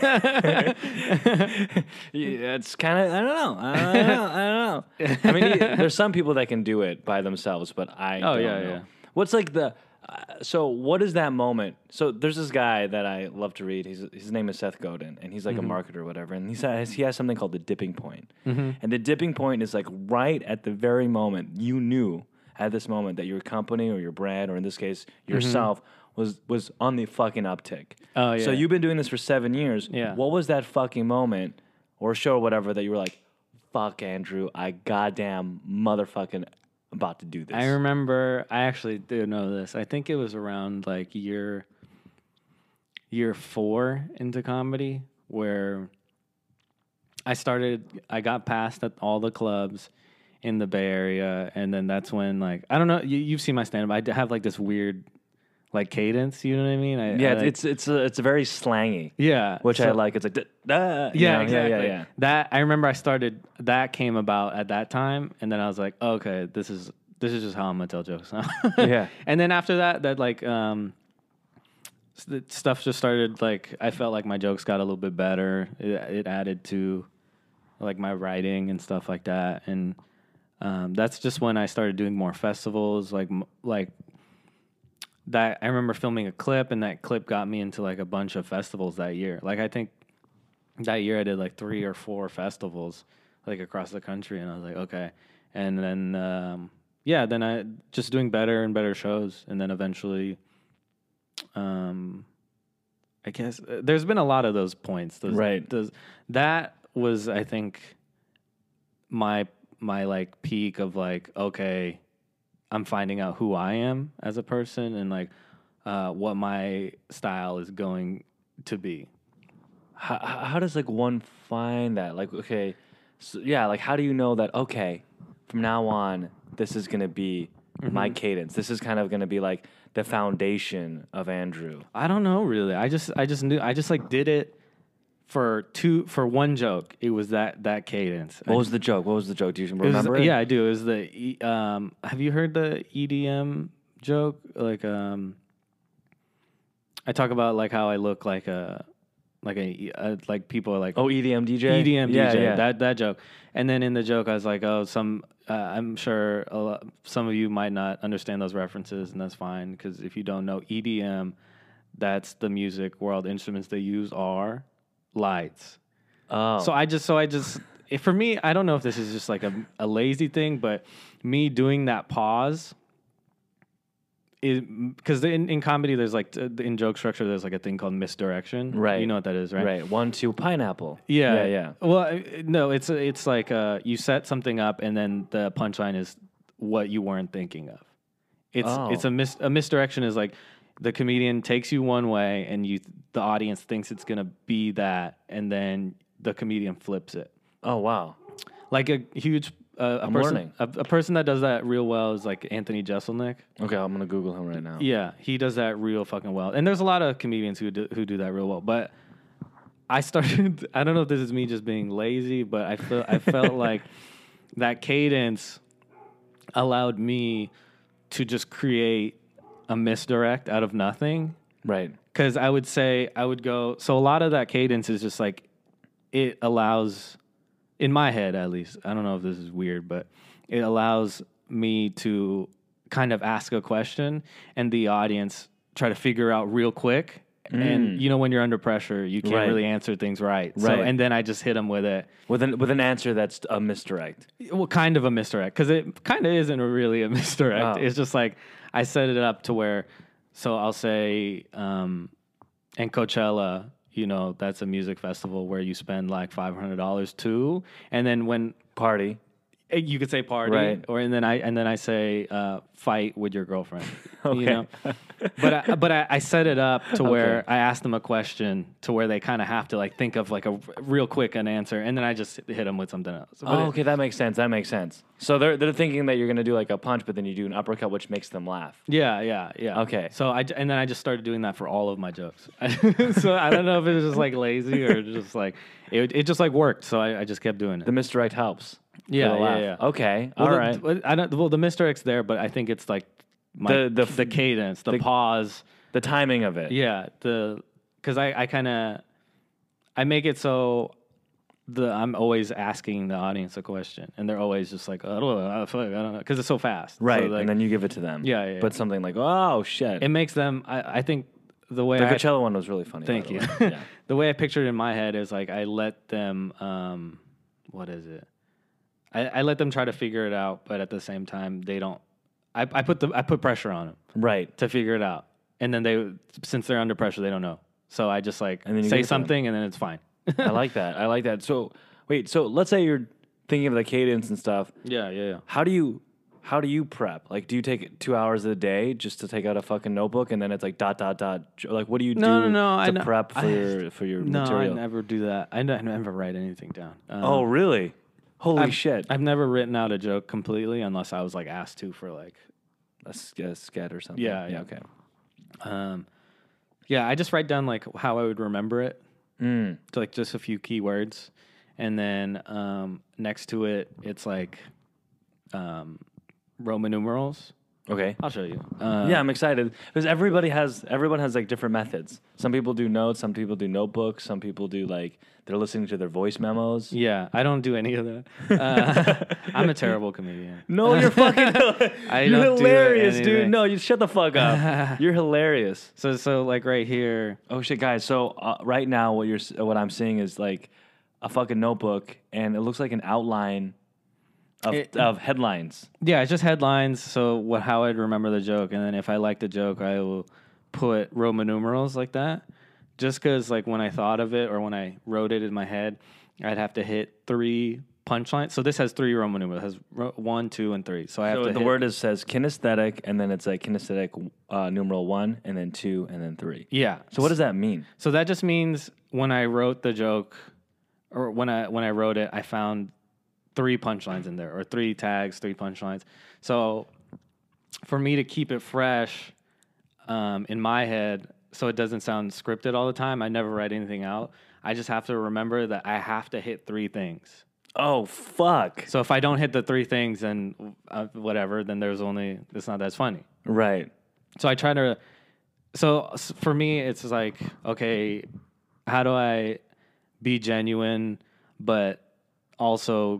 yeah, it's kind of I don't know, I don't know, I don't know. I mean, y- there's some people that can do it by themselves, but I Oh, don't yeah, know. yeah. What's like the uh, so what is that moment? So there's this guy that I love to read. He's his name is Seth Godin, and he's like Mm-hmm. a marketer or whatever. And he says he has something called the dipping point, and the dipping point is like right at the very moment you knew at this moment that your company or your brand or in this case yourself. Was was on the fucking uptick. Mm-hmm. Oh, So yeah. you've been doing this for seven years. Yeah. What was that fucking moment or show or whatever that you were like, fuck Andrew, I goddamn motherfucking about to do this. I remember. I actually do know this. I think it was around like year year four into comedy where I started. I got passed at all the clubs in the Bay Area, and then that's when like I don't know. You, you've seen my stand up. I d- have like this weird like cadence. You know what I mean? I, Yeah, I, it's like- it's it's, a, it's a very slangy. yeah, Which I so- like. It's like, da, da, you Yeah, know? exactly. Yeah, yeah, yeah. That I remember I started. That came about at that time, and then I was like, okay, this is this is just how I'm gonna tell jokes now. Yeah. And then after that, that like um, s- the stuff just started. Like I felt like my jokes got a little bit better. It, it added to like my writing and stuff like that, and um, that's just when I started doing more festivals. Like m- like. That I remember filming a clip, and that clip got me into like a bunch of festivals that year. Like I think that year I did like three or four festivals like across the country, and I was like, okay. And then um, yeah, then I just doing better and better shows, and then eventually, um, I guess uh, there's been a lot of those points. Those, Right. Those, that was, I think, my my like peak of like, okay, I'm finding out who I am as a person and like uh, what my style is going to be. How, how does like one find that? Like, okay, so, yeah, like how do you know that? Okay, from now on, this is gonna be mm-hmm. my cadence. This is kind of gonna be like the foundation of Andrew. I don't know really. I just I just knew I just like did it for two for one joke. It was that that cadence. What I was just, the joke? What was the joke? Do you it remember was, it? Yeah, I do. It was the E- um. Have you heard the E D M joke? Like um. I talk about like how I look like a. Like a, a like people are like oh E D M D J E D M yeah, D J yeah. that that joke, and then in the joke I was like, oh, some uh, I'm sure a lot, some of you might not understand those references, and that's fine because if you don't know E D M, that's the music world instruments they use are lights. Oh, So I just so I just if, for me I don't know if this is just like a, a lazy thing, but me doing that pause. Because in, in comedy, there's like, in joke structure, there's like a thing called misdirection. Right. You know what that is, right? Right. One, two, pineapple. Yeah. Yeah, yeah. Well, I- no, it's it's like uh, you set something up and then the punchline is what you weren't thinking of. It's Oh. it's a mis- a misdirection is like the comedian takes you one way and you the audience thinks it's going to be that and then the comedian flips it. Oh, wow. Like a huge uh, a I'm person learning. a, a person that does that real well is like Anthony Jeselnik. Okay, I'm going to Google him right now. Yeah, he does that real fucking well. And there's a lot of comedians who do, who do that real well. But I started. I don't know if this is me just being lazy, but I felt I felt like that cadence allowed me to just create a misdirect out of nothing. Right. Because I would say I would go. So a lot of that cadence is just like it allows, in my head at least. I don't know if this is weird, but it allows me to kind of ask a question and the audience try to figure out real quick. Mm. And you know when you're under pressure, you can't Right. really answer things right. Right. So and then I just hit them with it. With an with an answer that's a misdirect. Well, kind of a misdirect because it kind of isn't really a misdirect. Oh. It's just like I set it up to where, so I'll say, um, and Coachella, you know, that's a music festival where you spend like five hundred dollars too, and then when Party. you could say party, Right. or and then I and then I say uh, fight with your girlfriend. Okay. You know, but I, but I, I set it up to where Okay. I ask them a question to where they kind of have to like think of like a r- real quick an answer, and then I just hit them with something else. But Oh, it- okay, that makes sense. That makes sense. So they're they're thinking that you're gonna do like a punch, but then you do an uppercut, which makes them laugh. Yeah, yeah, yeah. Okay. So I j- and then I just started doing that for all of my jokes. So I don't know if it was just like lazy or just like it. It just like worked. So I, I just kept doing it. The misdirect helps. Yeah, for the yeah, laugh. yeah. Okay, Well, all the, right. well, I don't. Well, the misdirect's there, but I think it's like my, The- the, the- the cadence, the, the- pause. The timing of it. Yeah, the because I I kind of I make it so the I'm always asking the audience a question, and they're always just like, I don't know, I don't know, because it's so fast. Right, So, like, and then you give it to them. Yeah, yeah, But yeah. something like, oh shit. it makes them. I, I think the way the I, Coachella one was really funny. by Thank the you. way. Yeah. The way I pictured it in my head is like I let them. Um, what is it? I, I let them try to figure it out, but at the same time, they don't. I, I put the I put pressure on them Right. to figure it out, and then they, since they're under pressure, they don't know. So I just like And then you say give it to them. something, and then it's fine. I like that. I like that. So wait, so let's say you're thinking of the cadence and stuff. Yeah, yeah, yeah. How do you how do you prep? Like, do you take two hours a day just to take out a fucking notebook and then it's like dot dot dot? Like, what do you No, do no, no. to I prep for I, your for your no, material? I never do that. I, n- I never write anything down. Um, Oh, really? Holy I've, shit! I've never written out a joke completely unless I was like asked to for like. A, sk- a scat or something. Yeah, yeah. Okay. Um, yeah, I just write down like how I would remember it. Mm. To like just a few keywords, and then um, next to it, it's like um, Roman numerals. Okay. I'll show you. Uh, Yeah, I'm excited because everybody has everyone has like different methods. Some people do notes, some people do notebooks, some people do like they're listening to their voice memos. yeah. I don't do any of that. Uh, I'm a terrible comedian. No, you're fucking I you're don't do hilarious, dude. anything. No, you shut the fuck up. You're hilarious. So so like right here. Oh shit, guys. So uh, right now, what you're s- what I'm seeing is like a fucking notebook, and it looks like an outline of It- of headlines. Yeah, it's just headlines. So what how I'd remember the joke, and then if I like the joke, I will put Roman numerals like that just because like when I thought of it or when I wrote it in my head, I'd have to hit three punchlines. So this has three Roman numerals. It has ro- one, two, and three. So I have So to. the hit, word is says kinesthetic, and then it's like kinesthetic uh, numeral one, and then two, and then three. Yeah. So what does that mean? So that just means when I wrote the joke, or when I when I wrote it, I found three punchlines in there, or three tags, three punchlines. So for me to keep it fresh um, in my head, so it doesn't sound scripted all the time, I never write anything out. I just have to remember that I have to hit three things. Oh, fuck. So if I don't hit the three things, then uh, whatever, then there's only, it's not as funny. Right. So I try to, so s- for me, it's like, okay, how do I be genuine, but also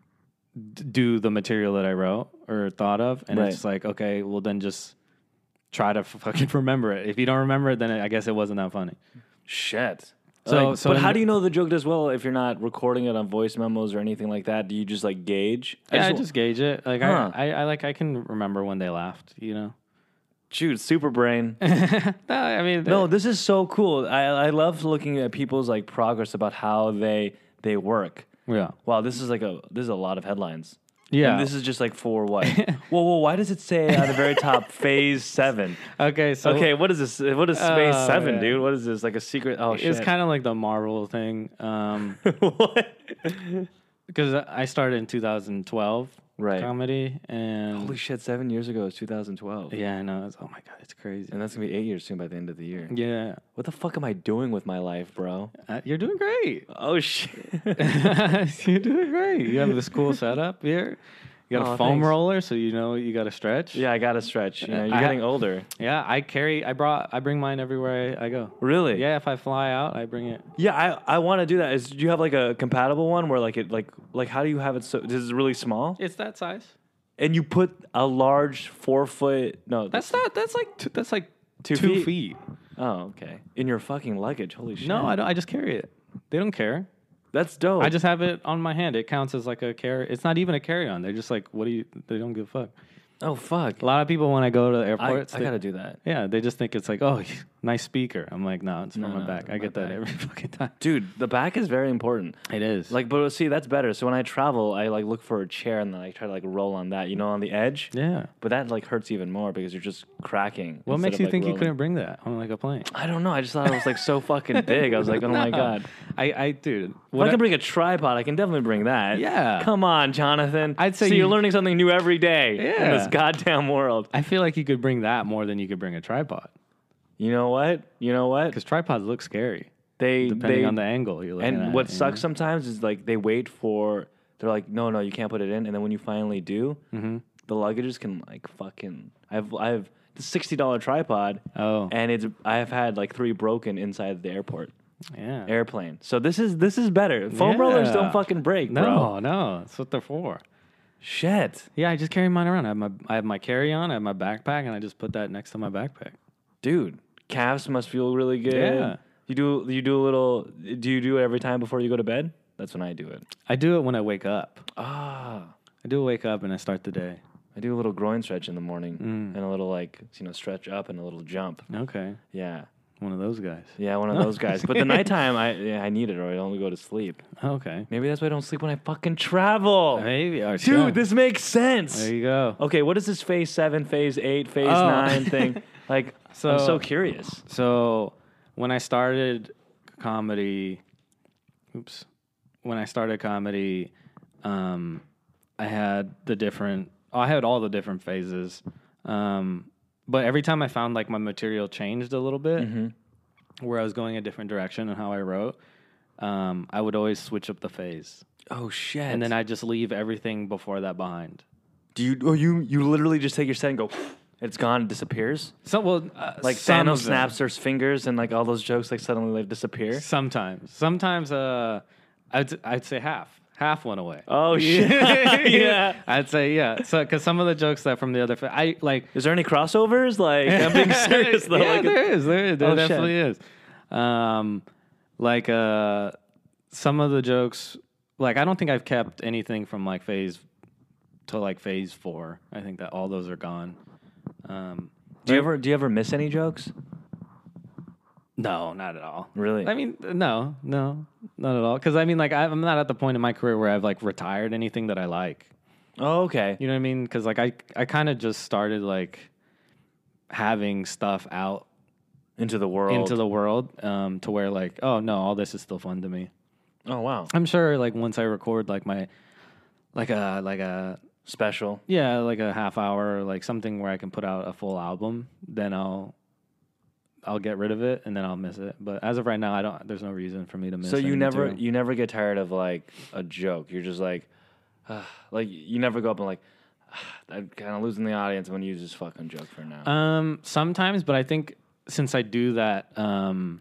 d- do the material that I wrote or thought of? And Right. it's like, okay, well then just try to f- fucking remember it. If you don't remember it, then I guess it wasn't that funny. Shit. So- Like, so but in how the- do you know the joke does well if you're not recording it on voice memos or anything like that? Do you just like gauge? Yeah, I just gauge it. Like Huh. I, I, I like I can remember when they laughed. You know. shoot, super brain. No, I mean No, this is so cool. I I love looking at people's like progress about how they they work. Yeah. Wow, this is like a this is a lot of headlines. Yeah. And this is just like for what? Well, well, why does it say at the very top phase seven? Okay. So Okay, what is this? What is phase Oh, seven, yeah. dude? What is this? Like a secret? Oh shit! it's kind of like the Marvel thing. Um, what? because I started in two thousand twelve Right. comedy, and Holy shit! Seven years ago, it's two thousand twelve, yeah, I know. It's, oh my god, it's crazy. and that's gonna be eight years soon by the end of the year. Yeah, What the fuck am I doing with my life, bro? uh, you're doing great. Oh shit! You're doing great. You have this cool setup here. You got a Oh, foam thanks. roller, so you know you got to stretch. Yeah, I gotta stretch. You know, you're I ha- getting older. Yeah, I carry. I brought. I bring mine everywhere I, I go. Really? Yeah, if I fly out, I bring it. Yeah, I, I want to do that. Is do you have like a compatible one where like it like like how do you have it so this is really small It's that size. and you put a large four foot no That's not. That's like. Two, that's like Two two, feet? feet. oh okay in your fucking luggage. Holy shit! No, I don't. I just carry it. They don't care. That's dope. I just have it on my hand. It counts as like a carry. It's not even a carry on. They're just like, what do you? They don't give a fuck. oh fuck. A lot of people when I go to the I, airports, I they- gotta do that, yeah, they just think it's like, oh, nice speaker. I'm like, no, it's No, from my no, back. it's I my get that back. every fucking time. dude. The back is very important. It is Like, but see, that's better. So when I travel, I like look for a chair and then I try to like roll on that, you know, on the edge. yeah. But that like hurts even more because you're just cracking. What instead makes of, you like, think you rolling. couldn't bring that on like a plane? I don't know. I just thought it was like so fucking big. I was like, oh my No. god. I, I, dude. If What I I- can bring a tripod, I can definitely bring that. Yeah. Come on, Jonathan. I'd say See, you- you're learning something new every day in Yeah. this goddamn world. I feel like you could bring that more than you could bring a tripod You know what? You know what? because tripods look scary They depending they, on the angle you're looking at. and what you know? sucks sometimes is like they wait for. They're like, no, no, you can't put it in. And then when you finally do, Mm-hmm. the luggages can like fucking. I've I've the sixty dollar tripod, Oh, and it's I've had like three broken inside the airport yeah. airplane. So this is this is better. Foam rollers Yeah. don't fucking break, bro. No, no, that's what they're for. Shit, Yeah, I just carry mine around. I have my I have my carry on, I have my backpack, and I just put that next to my backpack. dude. Calves must feel really good. Yeah. You do you do a little. Do you do it every time before you go to bed? That's when I do it. I do it when I wake up. Ah. I do wake up and I start the day. I do a little groin stretch in the morning Mm. and a little like you know stretch up and a little jump. Okay, Yeah, one of those guys. yeah, one of those guys. But the nighttime, I yeah, I need it or I don't go to sleep. Okay, Maybe that's why I don't sleep when I fucking travel. maybe. Or Dude, yeah. this makes sense. There you go. Okay, what is this phase seven, phase eight, phase Oh. nine thing? Like, So- I'm so curious. So when I started comedy, oops, when I started comedy, um, I had the different. Oh, I had all the different phases, um, but every time I found like my material changed a little bit, Mm-hmm. where I was going a different direction and how I wrote, um, I would always switch up the phase, Oh shit! and then I just leave everything before that behind. do you? Oh, you you literally just take your set and go. It's gone. It disappears. So well, uh, Like some Thanos of them. snaps their fingers and like all those jokes like suddenly like disappear. Sometimes, sometimes, uh, I'd I'd say half, half went away. Oh shit! Yeah. I'd say yeah. So because some of the jokes that from the other, fa- I like. Is there any crossovers? Like I'm being serious though. yeah, like, there is. There, there Oh, shit. definitely is. Um, like uh, some of the jokes, like I don't think I've kept anything from like phase to like phase four. I think that all those are gone. Um, do you ever do you ever miss any jokes? No, not at all. Really? I mean, no, no, not at all. Because I mean, like, I'm not at the point in my career where I've like retired anything that I like. Oh, okay. You know what I mean? Because like I, I kind of just started like having stuff out Into the world. into the world, um, to where like, oh no, all this is still fun to me. Oh, wow. I'm sure like once I record like my, like a like a Special. yeah like a half hour, like something where I can put out a full album, then I'll. I'll get rid of it and then I'll miss it. But as of right now, I don't. There's no reason for me to miss. So you any never material. you never get tired of like a joke. You're just like, uh, like you never go up and like, ah, I'm kind of losing the audience when you just fucking joke for now. Um, sometimes, but I think since I do that, um,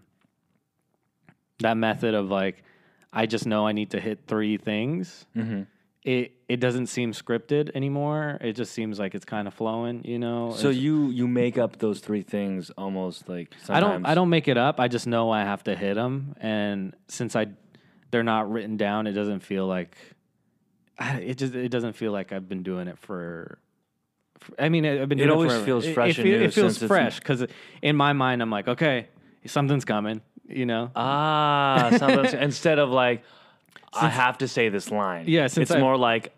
that method of like, I just know I need to hit three things. Mm-hmm. It it doesn't seem scripted anymore. It just seems like it's kind of flowing, you know. So It's- you you make up those three things almost like sometimes. I don't I don't make it up. I just know I have to hit them, and since I they're not written down, it doesn't feel like I- it just it doesn't feel like I've been doing it for. for I mean, I've been It doing it always forever. feels It- fresh It, and fe- new it feels since it's- fresh because in my mind, I'm like, okay, something's coming, you know. Ah, sometimes instead of like, I have to say this line. Yeah, since it's I- more like,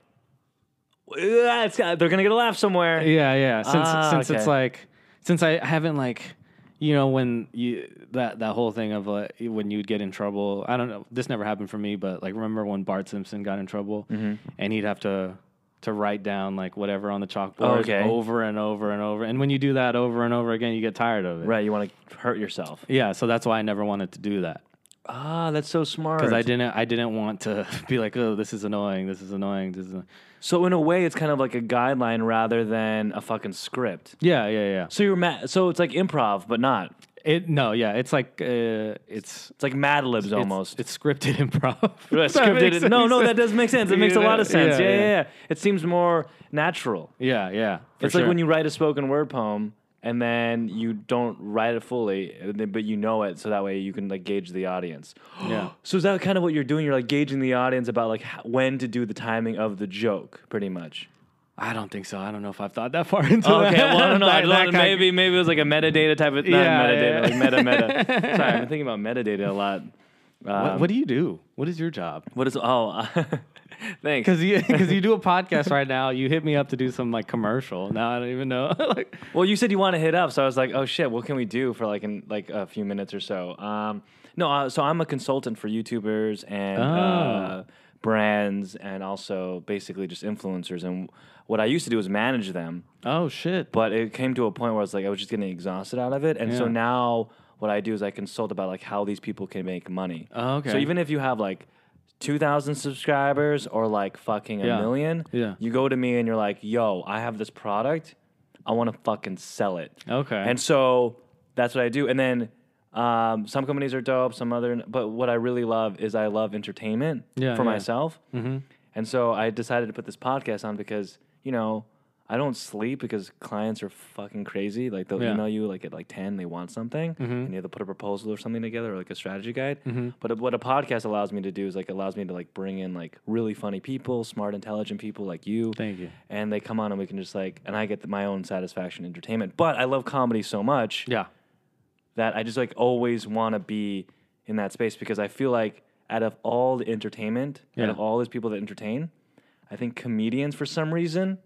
"Ah, it's, they're gonna get a laugh somewhere. Yeah, yeah. Since Ah, since okay. it's like since I haven't like you know when you that that whole thing of like when you'd get in trouble. I don't know. This never happened for me, but like remember when Bart Simpson got in trouble Mm-hmm. and he'd have to to write down like whatever on the chalkboard Okay. over and over and over. And when you do that over and over again, you get tired of it. Right, you want to hurt yourself. Yeah. So that's why I never wanted to do that. Ah, that's so smart. Because I didn't, I didn't want to be like, oh, this is annoying. This is annoying. This is, a-. So in a way, it's kind of like a guideline rather than a fucking script. yeah, yeah, yeah. So you're mad. So it's like improv, but not. It no, yeah. It's like uh, it's It's like Mad Libs almost. It's, it's scripted improv. Right, If that makes scripted. No, any no, that sense. does make sense. It makes a lot of sense. Yeah, Yeah, yeah, yeah. yeah. It seems more natural. Yeah, yeah. for It's like sure. when you write a spoken word poem and then you don't write it fully, but you know it, so that way you can like gauge the audience. Yeah. So is that kind of what you're doing? You're like gauging the audience about like h- when to do the timing of the joke, pretty much. I don't think so. I don't know if I've thought that far into Okay, that. well, I don't know. I That- don't that know. kind- Maybe maybe it was like a metadata type of not Yeah, metadata, yeah. like meta meta. Sorry, I've been thinking about metadata a lot. What, Um, what do you do? What is your job? what is oh thanks. Because you because you do a podcast right now. You hit me up to do some like commercial. Now I don't even know. like, Well, you said you want to hit up, so I was like, oh shit, what can we do for like in like a few minutes or so? Um, no, uh, so I'm a consultant for YouTubers and uh, brands, and also basically just influencers. And what I used to do was manage them, oh shit. but it came to a point where I was like, I was just getting exhausted out of it, and so Yeah. now what I do is I consult about like how these people can make money. Oh, okay. So even if you have like two thousand subscribers or like fucking a Yeah. million, Yeah. you go to me and you're like, yo, I have this product. I want to fucking sell it. Okay. And so that's what I do. And then um, some companies are dope, some other, but what I really love is I love entertainment Yeah, for yeah. myself. Mm-hmm. And so I decided to put this podcast on because, you know, I don't sleep because clients are fucking crazy. Like they'll Yeah. email you like at like ten, they want something, and you have to put a proposal or something together or like a strategy guide. But what a podcast allows me to do is like allows me to like bring in like really funny people, smart, intelligent people like you. Thank you. And they come on and we can just like, and I get my own satisfaction, entertainment. But I love comedy so much Yeah. that I just like always want to be in that space because I feel like out of all the entertainment, out Yeah. of all these people that entertain, I think comedians for some reason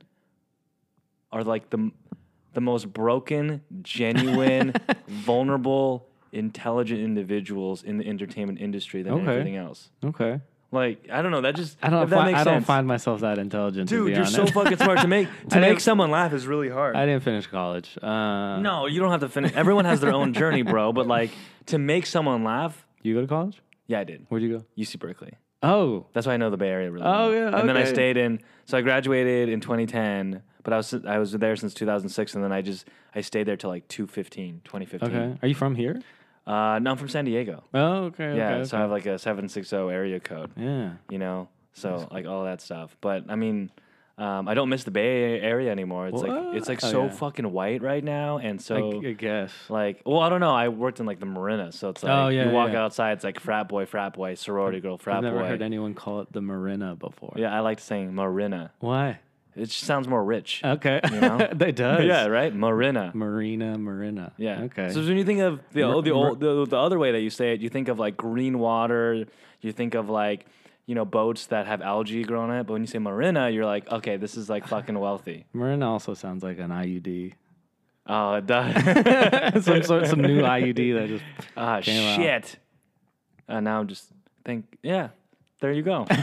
are like the the most broken, genuine, vulnerable, intelligent individuals in the entertainment industry than Okay. everything else. Okay. Like I don't know, that just I don't. if that Fi- makes I don't sense. find myself that intelligent. to Dude, be you're so honest. fucking smart to make to I make didn't- someone laugh is really hard. I didn't finish college. Uh, no, you don't have to finish. Everyone has their own journey, bro. But like to make someone laugh, You go to college? yeah, I did. Where'd you go? U C Berkeley. Oh. That's why I know the Bay Area really Oh, well. yeah, And then I okay. stayed in. So I graduated in twenty ten, but I was I was there since two thousand six, and then I just I stayed there till like two fifteen, twenty fifteen. Okay. Are you from here? Uh, no, I'm from San Diego. Oh, okay. Yeah, okay, so I have like a seven six zero area code. Yeah. You know, so like all that stuff. But I mean, um, I don't miss the Bay Area anymore. It's like it's like What? so Oh, yeah. fucking white right now, and so. I, I guess. Like, well, I don't know. I worked in like the marina, so it's like Oh, yeah, you walk yeah. outside, it's like frat boy, frat boy, sorority girl, frat I've never boy. heard anyone call it the marina before. Yeah, I like saying marina. Why? It just sounds more rich. Okay. You know? That does. Yeah, right? Marina. Marina, Marina. Yeah. Okay. So when you think of the, Mer- the, mer- old, the the other way that you say it, you think of like green water. You think of like, you know, boats that have algae growing in it. But when you say Marina, you're like, okay, this is like fucking wealthy. Marina also sounds like an I U D. Oh, it does. some sort, some new I U D that just Ah, came out. shit. Uh, now I'm just think, yeah, there you go.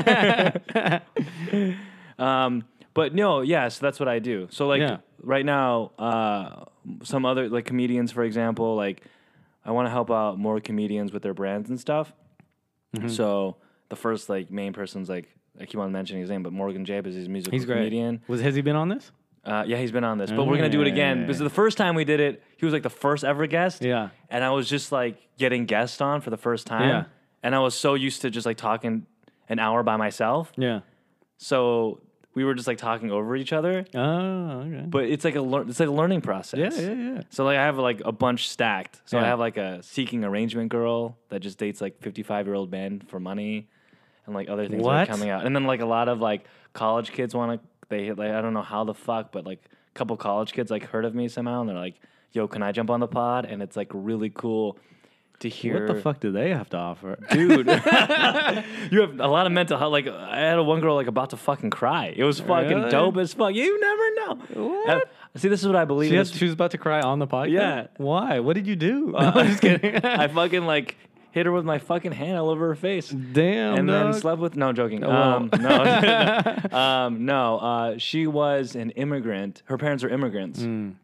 um, but no, yeah, so that's what I do. So like Yeah. right now, uh, some other like comedians, for example, like I want to help out more comedians with their brands and stuff. Mm-hmm. So the first like main person's like I keep on mentioning his name, but Morgan Jabe is his musical He's great. comedian. Was has he been on this? Uh, yeah, he's been on this, but we're gonna do it again because the first time we did it, he was like the first ever guest. Yeah. and I was just like getting guests on for the first time. Yeah. and I was so used to just like talking an hour by myself, Yeah. so we were just like talking over each other. Oh, okay. But it's like a lear- it's like a learning process. Yeah, yeah, yeah. So like I have like a bunch stacked. So I Yeah. have like a seeking arrangement girl that just dates like fifty-five year old men for money, and like other things that What? are coming out. And then like a lot of like college kids want to. They like I don't know how the fuck, but like a couple college kids like heard of me somehow, and they're like, "Yo, can I jump on the pod?" And it's like really cool to hear. What the fuck do they have to offer? Dude, you have a lot of mental health. Like, I had a one girl like about to fucking cry. It was fucking Really? dope as fuck. You never know. What? Uh, see, this is what I believe. She, in has, this- she was about to cry on the podcast? Yeah. Why? What did you do? No, Uh, I'm just kidding. I fucking like hit her with my fucking hand all over her face. Damn, and then dog. slept with. No, I'm joking. Oh, Um, no, um, no. Uh, she was an immigrant. Her parents were immigrants, Mm.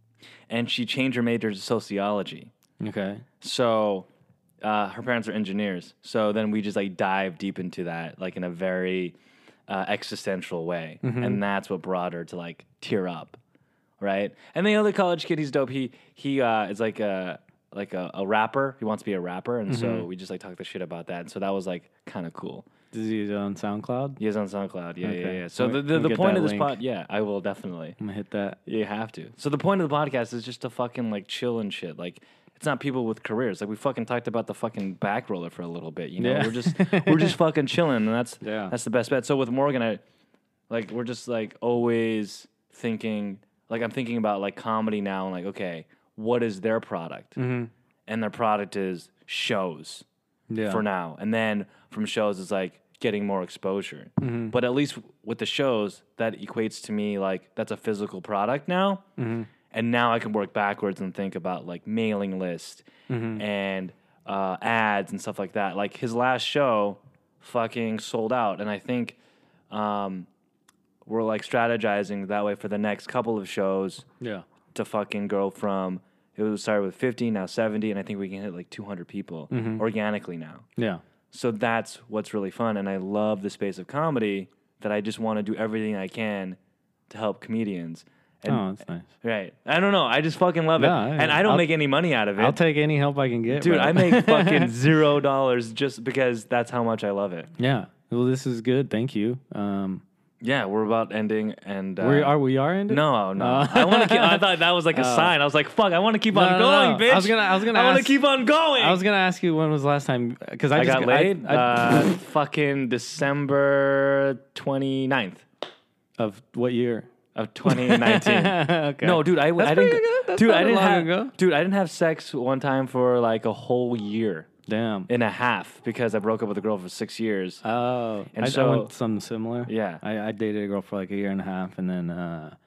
and she changed her major to sociology. Okay. So uh, her parents are engineers. So then we just like dive deep into that, like in a very uh, existential way, Mm-hmm. and that's what brought her to like tear up, right? And the other college kid, he's dope. He he uh, is like a like a, a rapper. He wants to be a rapper, and so Mm-hmm. we just like talk the shit about that. And so that was like kind of cool. Is he on SoundCloud? He is on SoundCloud. Yeah, yeah, Okay. yeah. So Let me- the the, let me the get point that of this link. pod, yeah, I will definitely. I'm gonna hit that. You have to. So the point of the podcast is just to fucking like chill and shit. Like it's not people with careers. Like we fucking talked about the fucking back roller for a little bit. You know, Yeah. we're just we're just fucking chilling, and that's Yeah. that's the best bet. So with Morgan, I like we're just like always thinking. Like I'm thinking about like comedy now, and like okay, what is their product? Mm-hmm. And their product is shows Yeah. for now, and then from shows it's like getting more exposure. Mm-hmm. But at least with the shows, that equates to me like that's a physical product now. Mm-hmm. And now I can work backwards and think about like mailing list Mm-hmm. and uh, ads and stuff like that. Like his last show fucking sold out. And I think um, we're like strategizing that way for the next couple of shows Yeah. to fucking go from, it was started with fifty, now seventy. And I think we can hit like two hundred people Mm-hmm. organically now. Yeah. So that's what's really fun. And I love the space of comedy that I just want to do everything I can to help comedians. And, Oh, that's nice. Right. I don't know. I just fucking love it. Yeah, yeah. And I don't I'll- make any money out of it. I'll take any help I can get. Dude, bro. I make fucking zero dollars just because that's how much I love it. Yeah. Well, this is good. Thank you. Um, Yeah, we're about ending and uh, we are we are ending? No, no. Uh, I want to keep I thought that was like a Uh, sign. I was like, fuck, I want to keep No, on no, going, no. bitch. I was gonna- I was gonna I want to ask- keep on going. I was gonna ask you when was the last time because I, I just got laid I, I, uh, fucking December twenty-ninth of what year? of twenty nineteen. Okay. No, dude, I, That's I didn't. pretty good. That's dude, not I didn't long have. ago. Dude, I didn't have sex one time for like a whole year Damn. and a half because I broke up with a girl for six years. Oh, And I, so- I went something similar. Yeah. I, I dated a girl for like a year and a half, and then uh,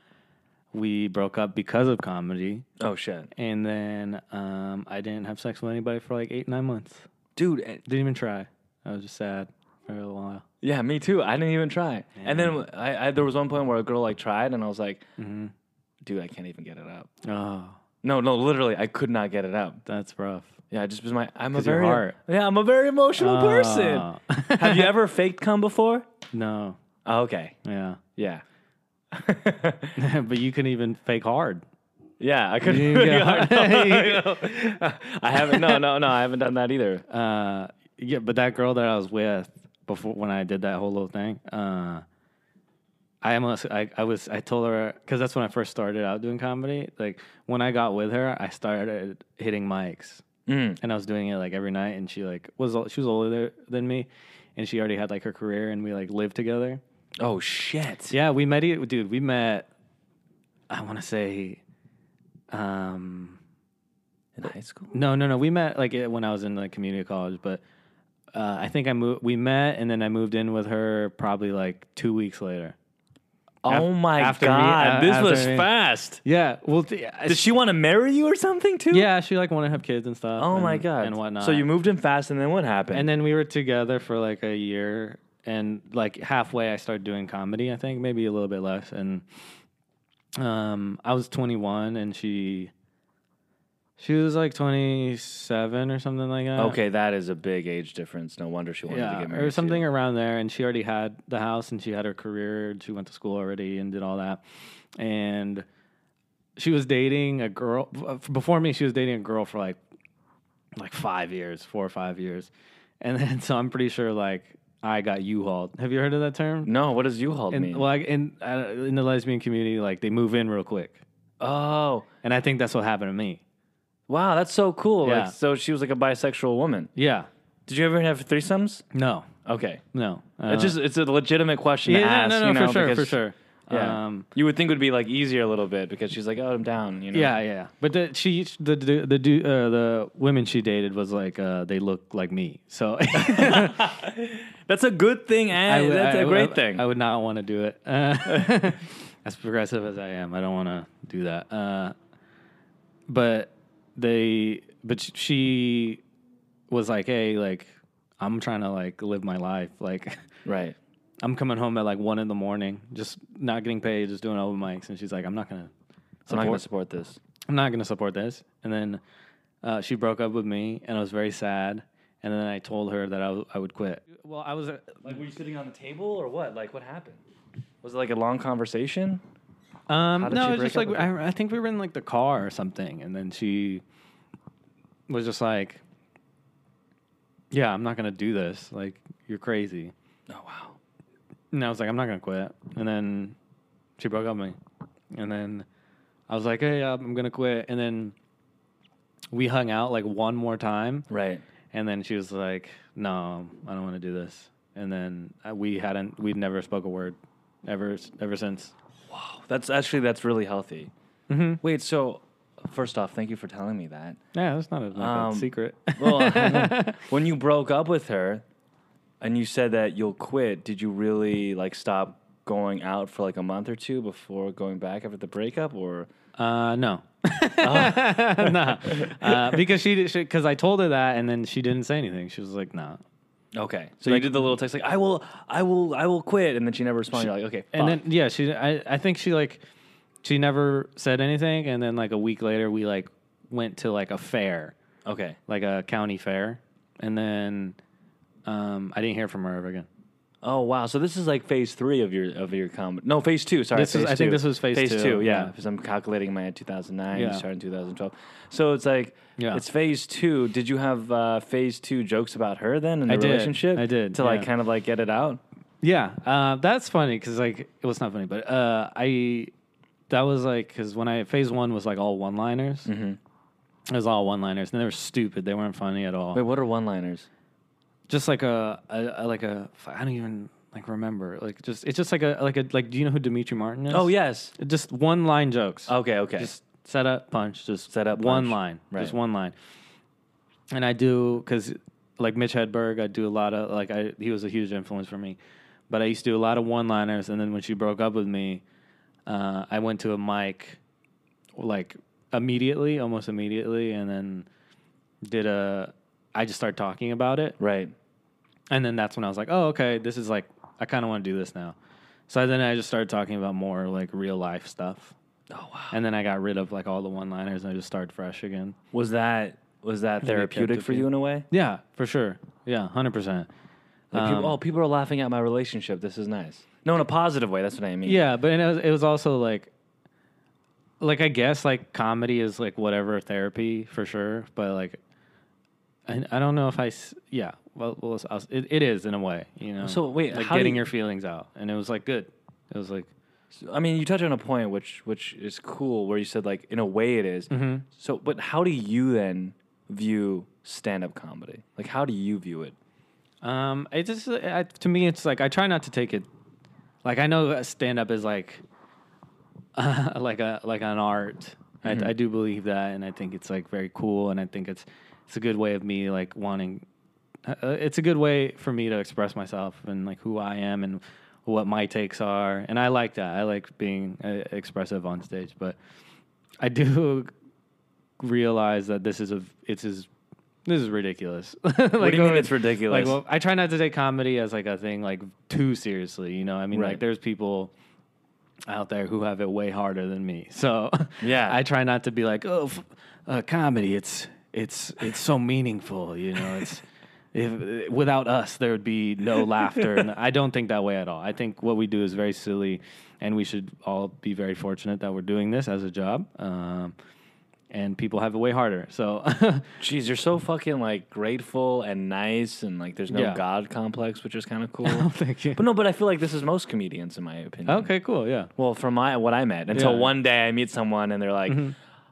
we broke up because of comedy. Oh shit, And then um, I didn't have sex with anybody for like eight, nine months. dude. eh, Didn't even try. I was just sad for a little while. Yeah, me too. I didn't even try. And then I, I there was one point where a girl like tried, and I was like, dude, I can't even get it up. Oh, No, no, literally, I could not get it up. that's rough. Yeah, just because my I'm a 'Cause your very heart. yeah, I'm a very emotional Oh. person. Have you ever faked cum before? No. Oh, okay, Yeah. yeah, But you can even fake hard. yeah. I could. You didn't get I haven't. No, no, no. I haven't done that either. Uh, yeah, but that girl that I was with before when I did that whole little thing, uh, I almost I, I was I told her because that's when I first started out doing comedy. Like when I got with her, I started hitting mics, Mm. and I was doing it like every night. And she like was she was older than me, and she already had like her career, and we like lived together. Oh shit. Yeah, we met, e- dude. We met. I want to say, um, In high school? no, no, no. We met like when I was in like community college, but uh, I think I moved. We met, and then I moved in with her probably like two weeks later. Oh Af- my after me- god, a- this after was me. fast. Yeah. Well, th- Did she want to marry you or something too? Yeah, she like wanted to have kids and stuff. Oh and, my god. and whatnot. So you moved in fast, and then what happened? and then we were together for like a year, and like halfway I started doing comedy. I think maybe a little bit less, and um, I was twenty-one, and she she was like twenty-seven or something like that. okay, that is a big age difference. No wonder she wanted to Yeah, get married. or to something you. around there, and she already had the house, and she had her career, and she went to school already, and did all that, and she was dating a girl before me. She was dating a girl for like like five years, four or five years, and then so I'm pretty sure like I got U-hauled. Have you heard of that term? No, what does U-Haul And, mean? well, like in uh, in the lesbian community, like they move in real quick, oh, and I think that's what happened to me. wow, that's so cool. Yeah. Like, so she was like a bisexual woman. Yeah. Did you ever have threesomes? No. Okay. No. it's Uh, just it's a legitimate question yeah, to ask. no, no, you know, for sure, because- for sure. Yeah. Um, you would think it would be like easier a little bit because she's like, oh, I'm down. You know. Yeah, yeah. But the, she, the the the, du- uh, the women she dated was like uh, they look like me. So That's a good thing, and would- that's I a would- great thing. I would not want to do it. Uh, as progressive as I am, I don't want to do that. Uh, but they, but sh- she was like, hey, like I'm trying to like live my life. Like right. I'm coming home at like one in the morning, just not getting paid, just doing open mics, and she's like, I'm not gonna I'm not going to support. support this. I'm not gonna support this. And then uh, she broke up with me, and I was very sad. And then I told her that I, w- I would quit. Well, I was. Uh, Like, were you sitting on the table or what? Like, what happened? Was it like a long conversation? Um, How did no, she it's break just up like with you? I, I think we were in like the car or something, and then she was just like, "Yeah, I'm not gonna do this. Like, you're crazy." Oh wow. And I was like, "I'm not gonna quit." And then she broke up with me, and then I was like, "Hey, I'm gonna quit." And then we hung out like one more time, Right. and then she was like, "No, I don't want to do this." And then uh, we hadn't, we'd never spoke a word ever, ever since. Wow. That's actually that's really healthy. Mm-hmm. Wait. So, first off, thank you for telling me that. Yeah, that's not a, like Um, a secret. Well, when you broke up with her, and you said that you'll quit, did you really like stop going out for like a month or two before going back after the breakup, or? Uh, no. no. Uh, because she, because I told her that, and then she didn't say anything. She was like, "No." Okay. So Like- you did the little text like, I will, I will, I will quit, and then she never responded. You're like, okay. And fuck. then yeah, she, I, I think she like, she never said anything, and then like a week later, we like went to like a fair, okay. like a county fair, and then um, I didn't hear from her ever again. Oh wow! So this is like phase three of your of your comedy. No, phase two. Sorry, This is- phase I think two. this was phase phase two, two. Yeah, yeah. because I'm calculating my two thousand nine. Yeah. You started in two thousand twelve. So it's like Yeah. it's phase two. Did you have uh, phase two jokes about her then in the I did. relationship? I did, to like yeah. kind of like get it out. Yeah, uh, that's funny because like it was not funny, but uh, I that was like because when I phase one was like all one liners. Mm-hmm. It was all one liners, and they were stupid. They weren't funny at all. Wait, what are one liners? Just like a, a, a like a I don't even like remember like just it's just like a like a like do you know who Dimitri Martin is? Oh yes. just one line jokes. Okay. Okay. Just set up punch. Just Set up, one punch. line. Right. Just one line. And I do because like Mitch Hedberg, I do a lot of like I he was a huge influence for me, but I used to do a lot of one liners. And then when she broke up with me, uh, I went to a mic like immediately, almost immediately, and then did a. I just started talking about it. right. And then that's when I was like, oh, okay, this is like, I kind of want to do this now. So then I just started talking about more like real life stuff. Oh wow. And then I got rid of like all the one liners and I just started fresh again. Was that was that Maybe therapeutic kept for it- you in a way? Yeah, for sure. Yeah, one hundred percent. Like people, Um, oh, people are laughing at my relationship. This is nice. No, in a positive way. That's what I mean. Yeah, but it was, it was also like, like I guess like comedy is like whatever therapy for sure. But like, I, I don't know if I, s- yeah, well, well I was- it, it is in a way, you know. So, wait, like how do getting you- your feelings out. And it was like good. It was like, I mean, you touch on a point which which is cool, where you said like in a way it is. Mhm. So, but how do you then view stand up comedy? Like, how do you view it? Um, it just I, to me, it's like I try not to take it. like I know stand up is like uh, like a like an art. Mm-hmm. I, I do believe that, and I think it's like very cool, and I think it's it's a good way of me like wanting. Uh, it's a good way for me to express myself and like who I am and what my takes are, and I like that. I like being uh, expressive on stage, but I do realize that this is a it's is this is ridiculous. like, what do you mean or, it's ridiculous? Like, well, I try not to take comedy as like a thing like too seriously. You know, I mean, right. like there's people out there who have it way harder than me. So yeah, I try not to be like, oh, f- uh, comedy. It's it's it's so meaningful. You know, it's. If, without us, there would be no laughter. And I don't think that way at all. I think what we do is very silly, and we should all be very fortunate that we're doing this as a job. Um, and people have it way harder. So, jeez, you're so fucking like grateful and nice, and like there's no yeah. God complex, which is kind of cool. Oh, thank you. But no, but I feel like this is most comedians, in my opinion. Okay, cool, yeah. Well, from my what I met until yeah. one day I meet someone and they're like. Mm-hmm.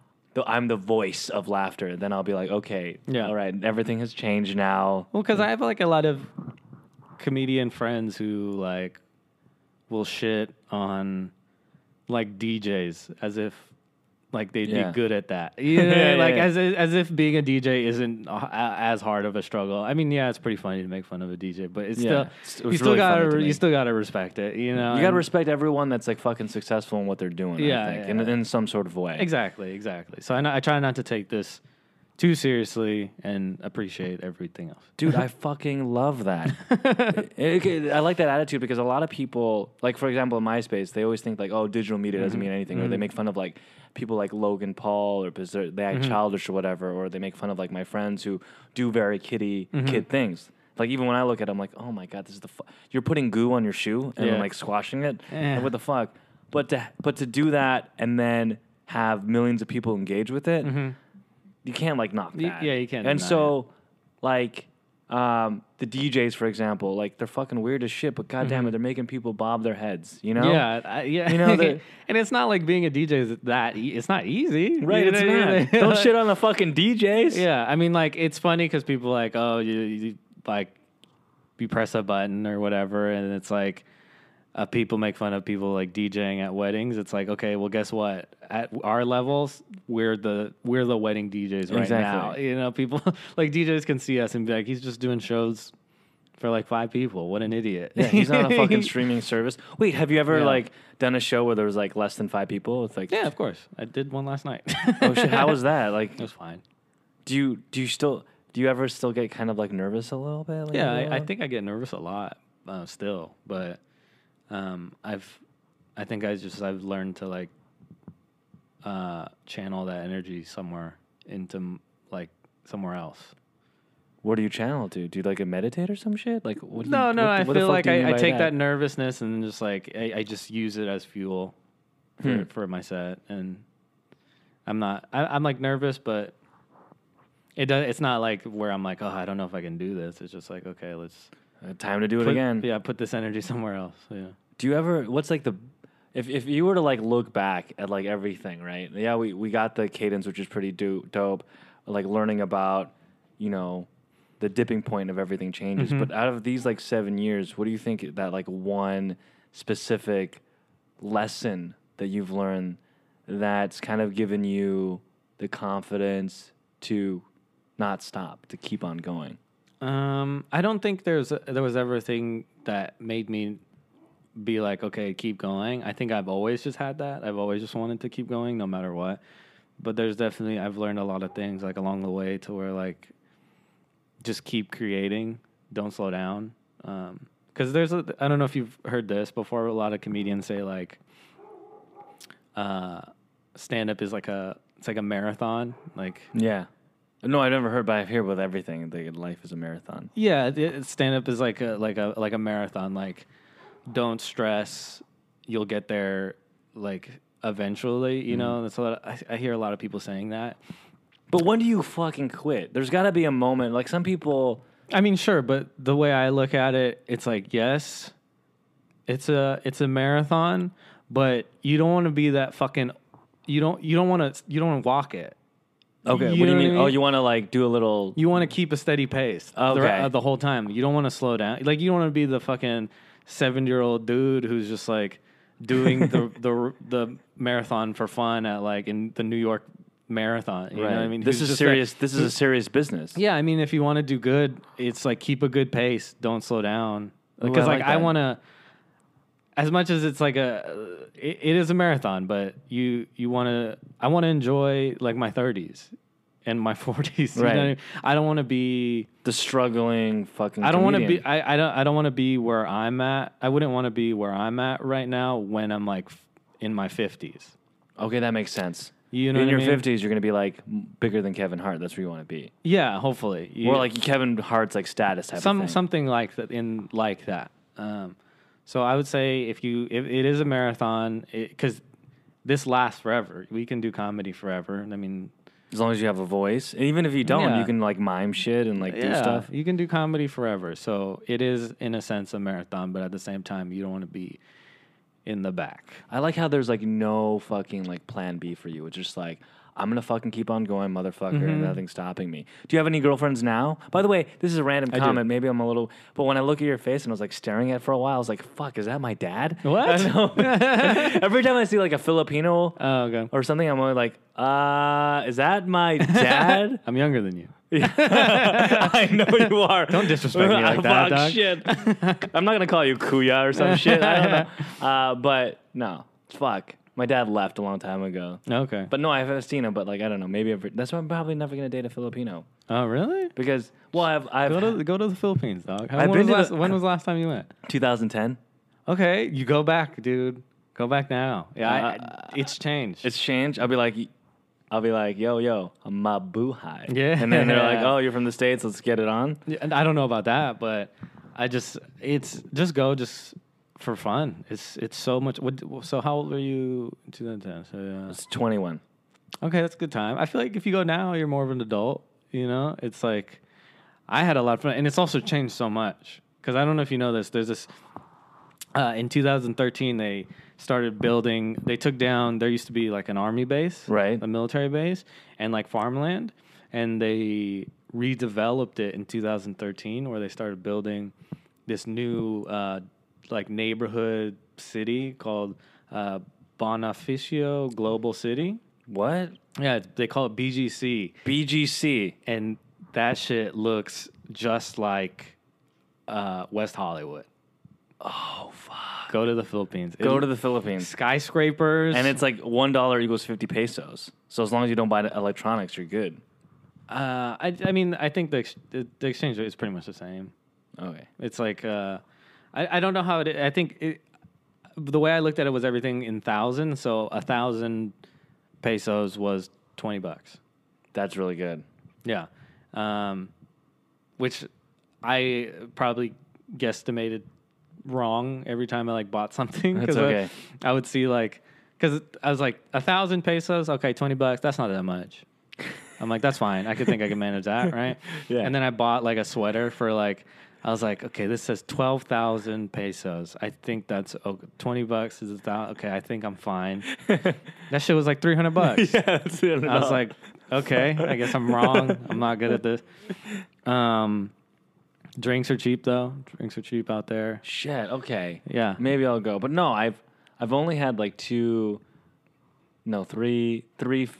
I'm the voice of laughter. Then I'll be like, okay, yeah. all right, everything has changed now. Well, because I have like a lot of comedian friends who like will shit on like D Js as if like they'd yeah. be good at that. You know, yeah, like yeah. as as if being a D J isn't a, as hard of a struggle. I mean, yeah, it's pretty funny to make fun of a D J, but it's yeah. still it you still really gotta you still gotta respect it. You know, you gotta respect everyone that's like fucking successful in what they're doing. Yeah, I think, yeah. in, in some sort of way. Exactly, exactly. So I, I try not to take this too seriously and appreciate everything else. Dude, I fucking love that. it, it, I like that attitude because a lot of people, like for example, in MySpace, they always think like, oh, digital media doesn't Mm-hmm. mean anything, Mm-hmm. or they make fun of like people like Logan Paul, or because they act Mm-hmm. childish or whatever, or they make fun of like my friends who do very kiddie Mm-hmm. kid things. Like even when I look at it, I'm like, oh my god, this is the fu- you're putting goo on your shoe and Yeah. then like squashing it. Yeah. Like, what the fuck? But to but to do that and then have millions of people engage with it. Mm-hmm. You can't like knock Y- that. yeah, you can't And deny so, like, um, the D Js, for example, like they're fucking weird as shit, but goddamn Mm-hmm. it, they're making people bob their heads. You know? Yeah, I, yeah. You know, the- and it's not like being a D J is that e- it's not easy, Right? You It's know what I not. mean? Don't shit on the fucking D Js. Yeah, I mean, like it's funny because people are like, oh, you, you like you press a button or whatever, and it's like. Uh, people make fun of people like DJing at weddings. It's like, okay, well, guess what? At our levels, we're the we're the wedding D Js right Exactly. now. You know, people like D Js can see us and be like, he's just doing shows for like five people. What an idiot! Yeah, he's on a fucking streaming service. Wait, have you ever Yeah. like done a show where there was like less than five people? It's like, Yeah, of course. I did one last night. oh shit, how was that? Like, It was fine. do you do you still do you ever still get kind of like nervous a little bit? Like, Yeah, a little? I, I think I get nervous a lot uh, still, but um, I've, I think I just I've learned to like uh, channel that energy somewhere into like somewhere else. What do you channel to? Do you like a meditate or some shit? Like what do No, you, no, what, I what the feel fuck like do you mean I, I by take that? nervousness and just like I, I just use it as fuel for, Hmm. for my set, and I'm not I, I'm like nervous, but it does. It's not like where I'm like, oh, I don't know if I can do this. It's just like, okay, let's Uh, time to do it put, again. Yeah, put this energy somewhere else. Yeah. Do you ever? What's like the? If if you were to like look back at like everything, right? Yeah, we we got the cadence, which is pretty do, dope. Like learning about, you know, the dipping point of everything changes. Mhm. But out of these like seven years, what do you think that like one specific lesson that you've learned that's kind of given you the confidence to not stop, to keep on going? Um, I don't think there's a, there was ever a thing that made me be like, okay, keep going. I think I've always just had that. I've always just wanted to keep going no matter what. But there's definitely I've learned a lot of things like along the way to where like just keep creating, don't slow down. Um, because there's a I don't know if you've heard this before. A lot of comedians say like, uh, stand up is like a it's like a marathon. Like Yeah. No, I've never heard, but I've heard with everything. That life is a marathon. yeah, stand up is like a like a like a marathon. Like don't stress, you'll get there like eventually. You Mm-hmm. know, that's a lot. Of, I, I hear a lot of people saying that. But when do you fucking quit? There's got to be a moment. Like some people. I mean, sure, but the way I look at it, it's like yes, it's a it's a marathon, but you don't want to be that fucking. You don't you don't want to you don't want to walk it. Okay, You what do know you what mean? I Oh, mean? you want to like do a little. You want to keep a steady pace. Okay. The, uh, the whole time. You don't want to slow down. Like you don't want to be the fucking seventy year old dude who's just like doing the the the marathon for fun at like in the New York Marathon. You right. know what I mean? This Who's is just serious. Like, this is a serious business. Yeah, I mean, if you want to do good, it's like keep a good pace. Don't slow down. Because Ooh, I like, like I that. want to, as much as it's like a, it, it is a marathon, but you you want to. I want to enjoy like my thirties and my forties. Right. You know what I mean? I don't want to be. The struggling fucking. I don't want to comedian. be. I, I don't. I don't want to be where I'm at. I wouldn't want to be where I'm at right now when I'm like f- in my fifties. Okay, that makes sense. You know, in what your I mean? fifties, you're gonna be like bigger than Kevin Hart. That's where you want to be. Yeah, hopefully. You- Or like Kevin Hart's like status type some of thing. something like that in like that. Um, so I would say if you if it is a marathon because this lasts forever. We can do comedy forever. I mean, As long as you have a voice, and even if you don't, Yeah. you can like mime shit and like do yeah, stuff. you can do comedy forever. So it is in a sense a marathon, but at the same time, you don't want to be in the back. I like how there's like no fucking like plan B for you. It's just like I'm gonna fucking keep on going, motherfucker, and Mm-hmm. nothing's stopping me. Do you have any girlfriends now? By the way, this is a random I do. comment. Maybe I'm a little, but when I look at your face and I was like staring at it for a while, I was like, "Fuck, is that my dad?" What? I know. Every time I see like a Filipino Oh, okay. or something, I'm always like, "Uh, is that my dad?" I'm younger than you. I know you are. Don't disrespect me like that, Fuck, dog. shit. I'm not gonna call you Kuya or some shit. I don't know. Uh, but no, fuck. My dad left a long time ago. Okay. But no, I've seen him. But like, I don't know. Maybe I've, that's why I'm probably never gonna date a Filipino Oh, really? because well, I've I've Go to go to the Philippines, dog. How, I've when, been was to last, the- when was the last time you went? twenty ten. Okay, you go back, dude. Go back now. Yeah, I, Uh, I, it's changed. It's changed. I'll be like, I'll be like, yo, yo, I'm mabuhay. Yeah. And then they're like, oh, you're from the States. Let's get it on. Yeah, and I don't know about that, but I just it's just go just for fun. It's it's so much. What, so how old were you in twenty ten? So yeah. It's twenty-one. Okay, that's a good time. I feel like if you go now, you're more of an adult. You know, it's like I had a lot of fun, and it's also changed so much. Because I don't know if you know this. There's this uh, in two thousand thirteen they started building. They took down. There used to be like an army base, Right. a military base, and like farmland, and they redeveloped it in two thousand thirteen, where they started building this new uh, like neighborhood city called uh, Bonifacio Global City. What? Yeah, they call it B G C, B G C. and that shit looks just like uh, West Hollywood. Oh fuck. Go to the Philippines. Go It- to the Philippines. skyscrapers, And it's like one dollar equals fifty pesos. So as long as you don't buy the electronics, you're good. Uh, I, I mean, I think the, ex- the the exchange rate is pretty much the same. Okay. It's like uh, I I don't know how it. I think it, the way I looked at it was everything in thousands. So a thousand pesos was twenty bucks. That's really good. Yeah, um, which I probably guesstimated wrong every time I like bought something. That's 'cause I- okay. I, would see like because I was like a thousand pesos. Okay, twenty bucks. That's not that much. I'm like, that's fine. I could think I can manage that, right? Yeah. And then I bought like a sweater for like, I was like, okay, this says twelve thousand pesos. I think that's oh, twenty bucks is a thousand. Okay, I think I'm fine. That shit was like three hundred bucks. Yeah, that's it. I was like, okay, I guess I'm wrong. I'm not good at this. Um, drinks are cheap though. Drinks are cheap out there. shit. Okay. Yeah. Maybe I'll go. But no, I've I've only had like two, no, three, three. f-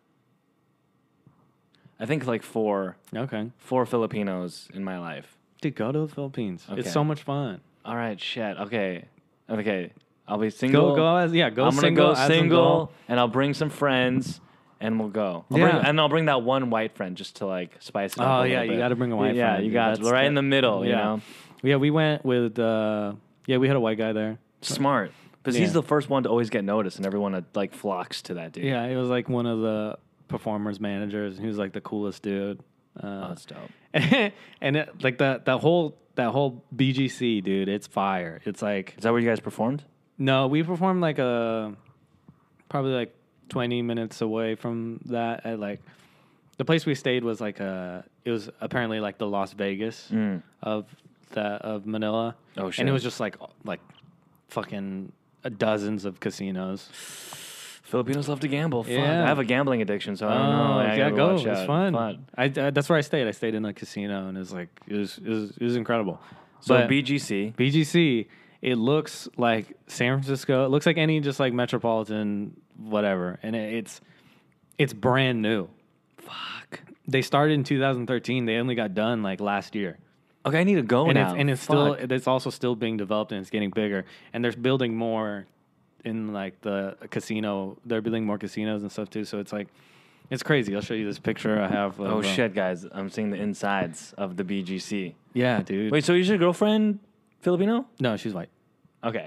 I think like four, Okay. four Filipinos in my life. Dude, go to the Philippines. Okay. It's so much fun. All right, shit. Okay, okay. I'll be single. Go, go as yeah. Go I'm gonna single. go as an single, adult. and I'll bring some friends, and we'll go. I'll Yeah. bring, and I'll bring that one white friend just to like spice it up. Oh a yeah, little you bit. got to bring a white Yeah, friend. you dude. got That's right the- in the middle. You yeah. know, Yeah, we went with uh yeah, we had a white guy there. smart because Yeah. he's the first one to always get noticed, and everyone uh, like flocks to that dude. Yeah, he was like one of the performers managers. He was like the coolest dude. Oh, Uh, that's dope. and it, like the the whole that whole B G C, dude, it's fire. It's like Is that where you guys performed? no, we performed like a probably like twenty minutes away from that. At like the place we stayed was like a it was apparently like the Las Vegas Mm. of that of Manila. Oh, shit. And it was just like like fucking dozens of casinos. Filipinos love to gamble. Fuck. Yeah. I have a gambling addiction, so I don't know. I yeah, gotta go. watch It's out. fun. Fun. I, I that's where I stayed. I stayed in a casino, and it was like it was it was, it was incredible. So But B G C. B G C, it looks like San Francisco. It looks like any just like metropolitan whatever, and it, it's it's brand new. Fuck. They started in two thousand thirteen. They only got done like last year. Okay, I need to go and now. It's, and it's Fuck. still it's also still being developed and it's getting bigger. And they're building more in like the casino. They're building more casinos and stuff too. So it's like it's crazy. I'll show you this picture I have. Of, Oh uh, shit, guys! I'm seeing the insides of the B G C. Yeah, dude. Wait, so is your girlfriend Filipino? No, she's white. Okay.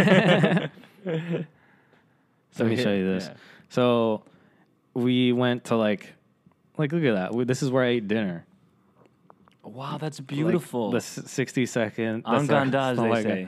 So let me show you this. Yeah. So we went to like, like look at that. We, this is where I ate dinner. Wow, that's beautiful. Like the sixty second. Ang ganda, as they like say.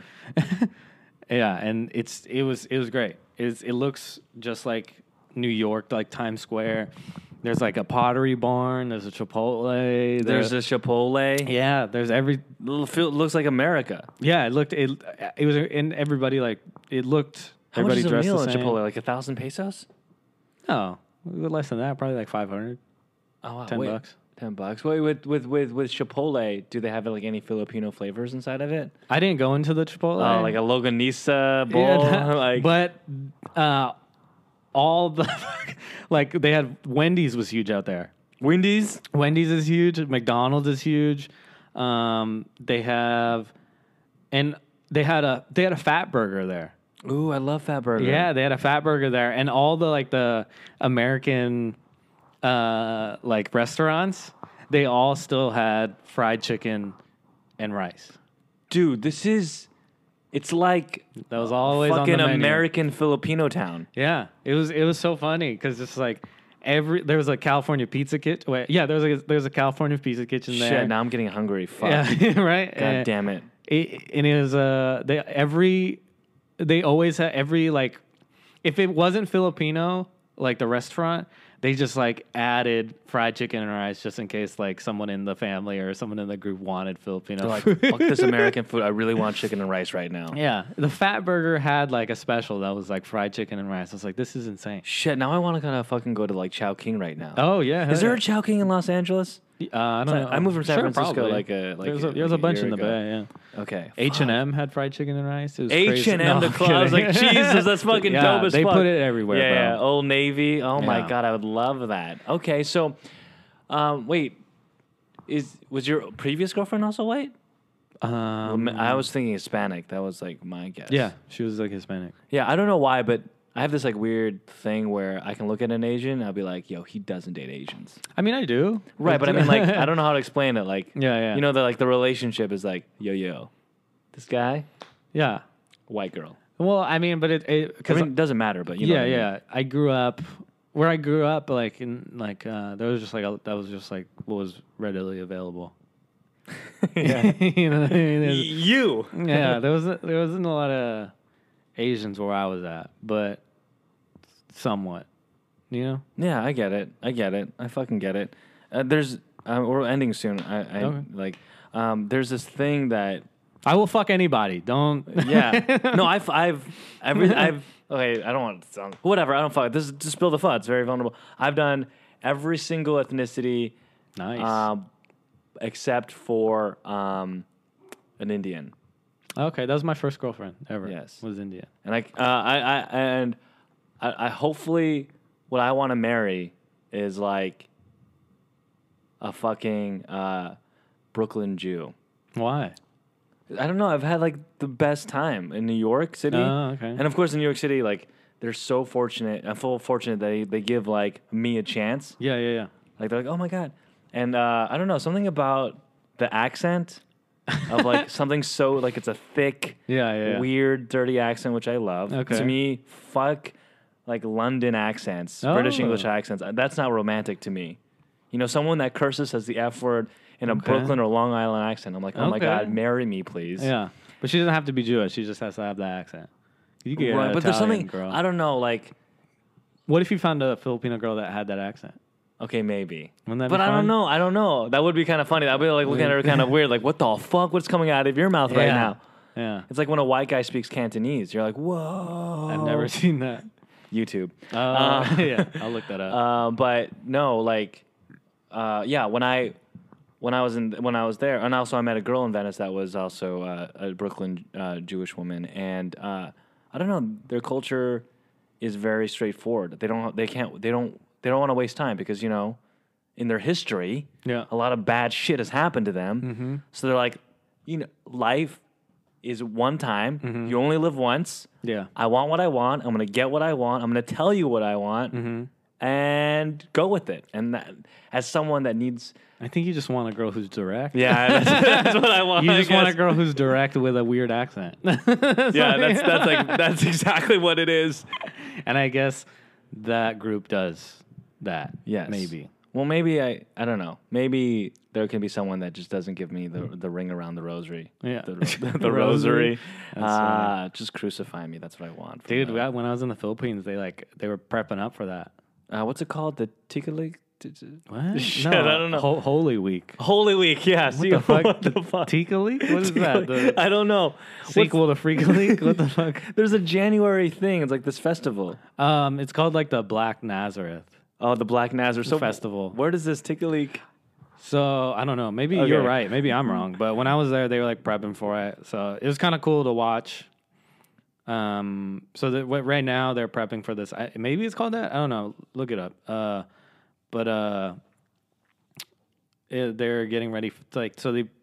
Yeah, and it's it was it was great. It's, it looks just like New York, like Times Square. There's like a Pottery Barn. There's a Chipotle. There's a Chipotle. Yeah, there's every. Little feel, looks like America. Yeah, it looked it. It was and everybody like it looked. How much everybody is a dressed meal the at same. Chipotle? Like a thousand pesos? No, less than that. Probably like five hundred. Oh, wow. Ten wait, bucks. Ten bucks. Wait, with with with with Chipotle, do they have like any Filipino flavors inside of it? I didn't go into the Chipotle. Oh, like a Loganisa bowl. Yeah, that- like, but uh, all the like they had Wendy's was huge out there. Wendy's. Wendy's is huge. McDonald's is huge. Um, they have, and they had a they had a fat burger there. Ooh, I love Fat Burger. Yeah, they had a fat burger there, and all the like the American uh, like restaurants, they all still had fried chicken and rice. dude, this is. It's like That was always on fucking the menu. American Filipino town. Yeah, it was it was so funny because it's like every there was a California pizza kitchen. Wait, yeah, there was a there was a California pizza kitchen there. Shit, now I'm getting hungry. Fuck. Yeah, right. God and, damn it. it. And it was uh they every they always had every like if it wasn't Filipino like the restaurant. They just like added fried chicken and rice just in case like someone in the family or someone in the group wanted Filipino They're like, food. fuck this American food. I really want chicken and rice right now. Yeah, the Fat Burger had like a special that was like fried chicken and rice. I was like, this is insane. Shit, now I want to kind of fucking go to like Chowking right now. Oh yeah, Is hell there a Chowking in Los Angeles? yeah. Uh, I don't I- know. I moved from San Sure, Francisco probably. like a- like there's a, a- there's like a a bunch year in the ago. Bay. Yeah. Okay. H and M had fried chicken and rice. It was H crazy. and M, No, the I'm club. I was like, kidding. Jesus, that's fucking Yeah, dope as they fuck. put it everywhere, Yeah, bro. yeah. Old Navy. Oh my Yeah. god, I would love that. Okay, so, um, wait, is was your previous girlfriend also white? Um, I was thinking Hispanic. That was like my guess. yeah, she was like Hispanic. Yeah, I don't know why, but I have this like weird thing where I can look at an Asian and I'll be like, yo, he doesn't date Asians. I mean, I do. Right, but I mean, like, I don't know how to explain it. Like, Yeah, yeah. you know, the like the relationship is like, yo, yo, this guy, Yeah. white girl. Well, I mean, but it I because mean, it doesn't matter, but you know yeah, what I mean. yeah. I grew up where I grew up. Like in like uh, there was just like a, that was just like what was readily available. Yeah. you know what I mean? There's- You. yeah, there was there wasn't a lot of Asians where I was at, but somewhat, you know. Yeah, I get it. I get it. I fucking get it. Uh, there's uh, we're ending soon. I, I Okay. like. Um, there's this thing that I will fuck anybody. Don't. yeah. No, I've I've every I've okay. I don't want to sound whatever. I don't fuck. This is to spill the fun. It's very vulnerable. I've done every single ethnicity, Nice. um, except for um, an Indian. Okay, that was my first girlfriend ever. Yes. Was Indian. And I, uh, I, I, and I, I hopefully what I want to marry is like a fucking uh, Brooklyn Jew. Why? I don't know. I've had like the best time in New York City. Oh, okay. And of course, in New York City, like they're so fortunate. I'm full fortunate that they, they give like me a chance. Yeah, yeah, yeah. Like they're like, oh my god. And uh, I don't know, something about the accent of like something so like it's a thick, Yeah, yeah, yeah. weird, dirty accent, which I love. Okay. To me, fuck like London accents, Oh. British English accents. That's not romantic to me. You know, someone that curses says the F word in a Okay. Brooklyn or Long Island accent. I'm like, oh my Okay. god, marry me, please. Yeah, but she doesn't have to be Jewish. She just has to have that accent. You get Right, an but there's Italian something girl. I don't know, like What if you found a Filipino girl that had that accent? okay, maybe. Wouldn't that be But I fun? don't know. I don't know. That would be kind of funny. I'd be like looking at her kind of weird, like, what the fuck? What's coming out of your mouth right Yeah. now? Yeah, It's like when a white guy speaks Cantonese. You're like, whoa. I've never seen that. YouTube. Uh, Uh, yeah, I'll look that up. Uh, but no, like, uh, yeah, when I when I was in when I was there, and also I met a girl in Venice that was also uh, a Brooklyn uh, Jewish woman, and uh, I don't know, their culture is very straightforward. They don't they can't they don't they don't want to waste time because you know in their history, Yeah. a lot of bad shit has happened to them. Mm-hmm. So they're like, you know, life is one time. Mm-hmm. You only live once. Yeah. I want what I want. I'm gonna get what I want. I'm gonna tell you what I want, Mm-hmm. and go with it. And that, as someone that needs, I think you just want a girl who's direct. yeah, that's, that's what I want. You I just want a guess. girl who's direct with a weird accent. Yeah, that's that's like that's exactly what it is. And I guess that group does that. Yes, Maybe. Well, maybe I I don't know. Maybe there can be someone that just doesn't give me the the ring around the rosary. Yeah. the, the, The rosary. rosary. That's Ah, just crucify me. That's what I want. from Dude, the- when I was in the Philippines, they like they were prepping up for that. uh, what's it called? The Tikalik? What? Shit, No, I don't know. Ho- Holy Week. Holy Week, yeah. What the fuck? What the fuck? Tika League? What is that? The I don't know. sequel to Freak League? What the fuck? There's a January thing. It's like this festival. Um, it's called like the Black Nazareth Oh, the Black Nazareth so Festival. Where does this Tikalik? So I don't know. Maybe Okay. you're right. Maybe I'm wrong. But when I was there, they were like prepping for it. So it was kind of cool to watch. Um, so that what- right now they're prepping for this. I, maybe it's called that. I don't know. Look it up. Uh, but uh, it, they're getting ready. For, like so they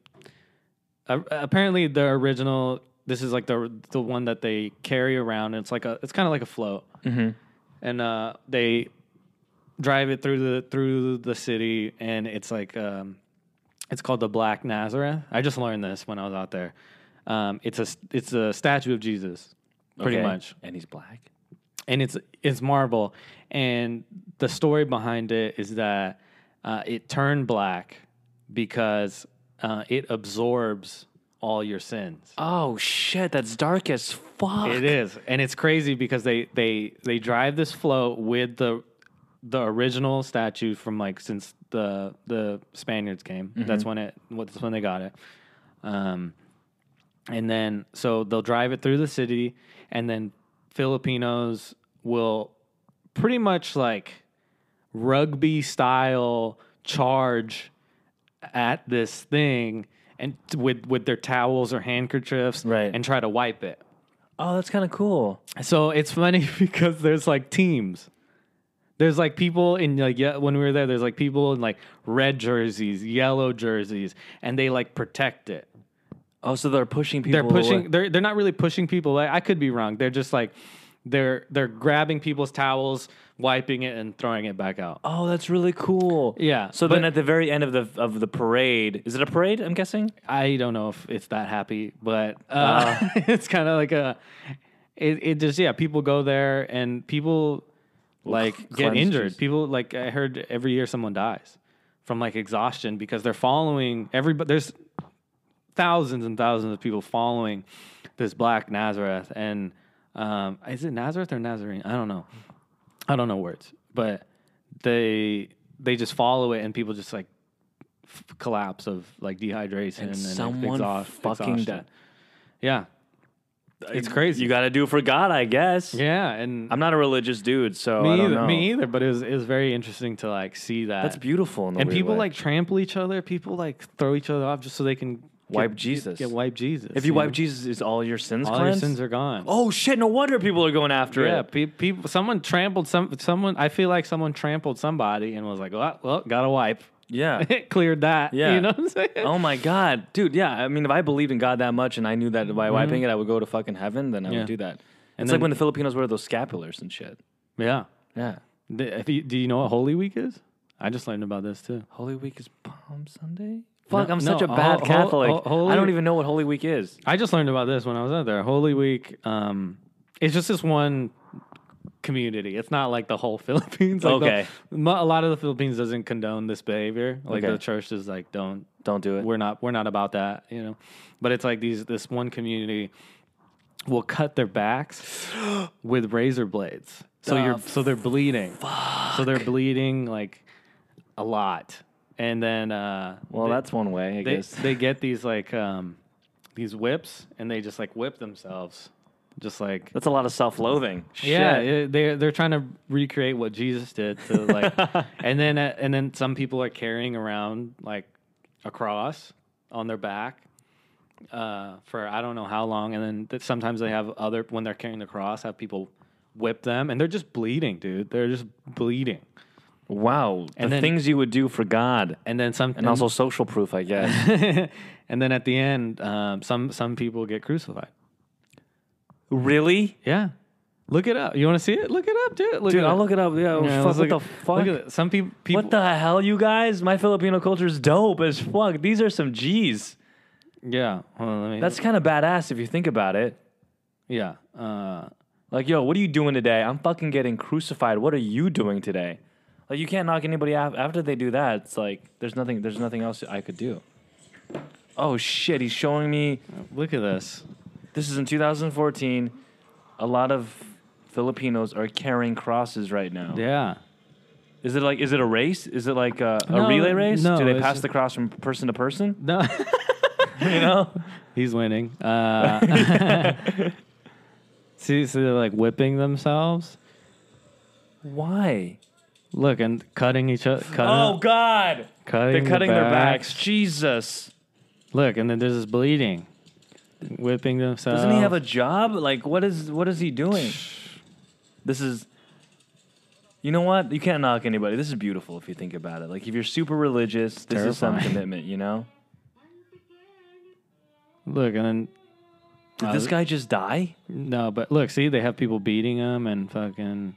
uh, apparently the original. This is like the the one that they carry around. It's like a. It's kind of like a float. Mm-hmm. And uh, they drive it through the through the city, and it's like um, it's called the Black Nazareth. I just learned this when I was out there. Um, it's a it's a statue of Jesus, pretty Okay. much, And he's black. and it's it's marble. And the story behind it is that uh, it turned black because uh, it absorbs all your sins. Oh shit, that's dark as fuck. It is, and it's crazy because they they they drive this float with the the original statue from like since the the Spaniards came. Mm-hmm. That's when it. That's when they got it. Um, and then so they'll drive it through the city, and then Filipinos will pretty much like rugby style charge at this thing and with with their towels or handkerchiefs, Right. and try to wipe it. Oh, that's kind of cool. So it's funny because there's like teams. There's like people in like yeah, when we were there, there's like people in like red jerseys, yellow jerseys, and they like protect it. Oh, so they're pushing people. They're pushing. away. They're they're not really pushing people away. I could be wrong. They're just like they're they're grabbing people's towels, wiping it, and throwing it back out. Oh, that's really cool. Yeah, So but- then at the very end of the of the parade, is it a parade? I'm guessing. I don't know if it's that happy, but uh, it's kind of like a. It it just yeah, people go there and people like get cleanse injured. juice. People like I heard every year someone dies from like exhaustion because they're following everybody. There's thousands and thousands of people following this Black Nazareth, and um, is it Nazareth or Nazarene? I don't know. I don't know words, but they they just follow it, and people just like f- collapse of like dehydration and, And someone exhaust, fucking exhaustion. died. Yeah, it's crazy. You got to do it for God, I guess. yeah, and I'm not a religious dude, so me I don't either. know. Me either. But it was it was very interesting to like see that. That's beautiful. In a And weird people way. like trample each other. People like throw each other off just so they can Wipe get, Jesus. Get, wipe Jesus. if you wipe know? Jesus, is all your sins all cleansed? your sins are gone. Oh shit! No wonder people are going after yeah, it. pe- people. Someone trampled some. Someone. I feel like someone trampled somebody and was like, "Well, well gotta wipe." Yeah. It cleared that. Yeah. You know what I'm saying? Oh my god, dude! Yeah, I mean, if I believed in God that much and I knew that by wiping it I would go to fucking heaven, then I Mm-hmm. Yeah. would do that. It's And like then- when the Filipinos wear those scapulars and shit. Yeah. Yeah. The- if you- do you know what Holy Week is? I just learned about this too. Holy Week is Palm Sunday. Fuck, No, I'm such no, a bad ho- ho- Catholic. ho- Holy- I don't even know what Holy Week is. I just learned about this when I was out there. Holy Week, um, it's just this one community. It's not like the whole Philippines. Like Okay. the- mo- a lot of the Philippines doesn't condone this behavior. Like Okay. the church is like, don't. Don't do it. We're not. We're not about that. You know. But it's like these. This one community will cut their backs with razor blades. So The you're. So they're bleeding. So they're bleeding like a lot. And then. Uh, Well, they- that's one way, I they guess. they get these like um these whips and they just like whip themselves, just like That's a lot of self-loathing. yeah, Shit. it, they're they're trying to recreate what Jesus did to like, and then uh, and then some people are carrying around like a cross on their back uh, for I don't know how long, and then th- sometimes they have other when they're carrying the cross, have people whip them, and they're just bleeding, dude. They're just bleeding. Wow. And the then- things you would do for God. And then some, And also social proof, I guess. and then at the end, um, some some people get crucified. Really? Yeah, look it up. You want to see it? Look it up, dude. Look Dude, it I'll up. look it up. Yeah, Yeah, fuck, let's what look the at- fuck? Look at it. Some people, people. What the hell, you guys? My Filipino culture is dope as fuck. These are some G's. Yeah, hold on, let me. That's kind of badass if you think about it. yeah. Uh, Like, yo, what are you doing today? I'm fucking getting crucified. What are you doing today? Like, you can't knock anybody out after they do that. It's like there's nothing. There's nothing else I could do. Oh shit! He's showing me. look at this. This is in two thousand fourteen. A lot of Filipinos are carrying crosses right now. Yeah. Is it like? Is it a race? Is it like a, a No, relay race? no, Do they it's pass just- the cross from person to person? No, You know. he's winning. Uh, see, so they're like whipping themselves. Why? Look and cutting each other. Cutting, Oh God! cutting They're cutting their backs. backs. Jesus. Look, and then there's this bleeding, whipping themselves. Doesn't he have a job? Like, what is what is he doing? This is. You know what? You can't knock anybody. This is beautiful if you think about it. Like, if you're super religious, this is some terrifying. commitment. You know. Look, and then Did Uh, this guy just die? no, but look, see, they have people beating him and fucking.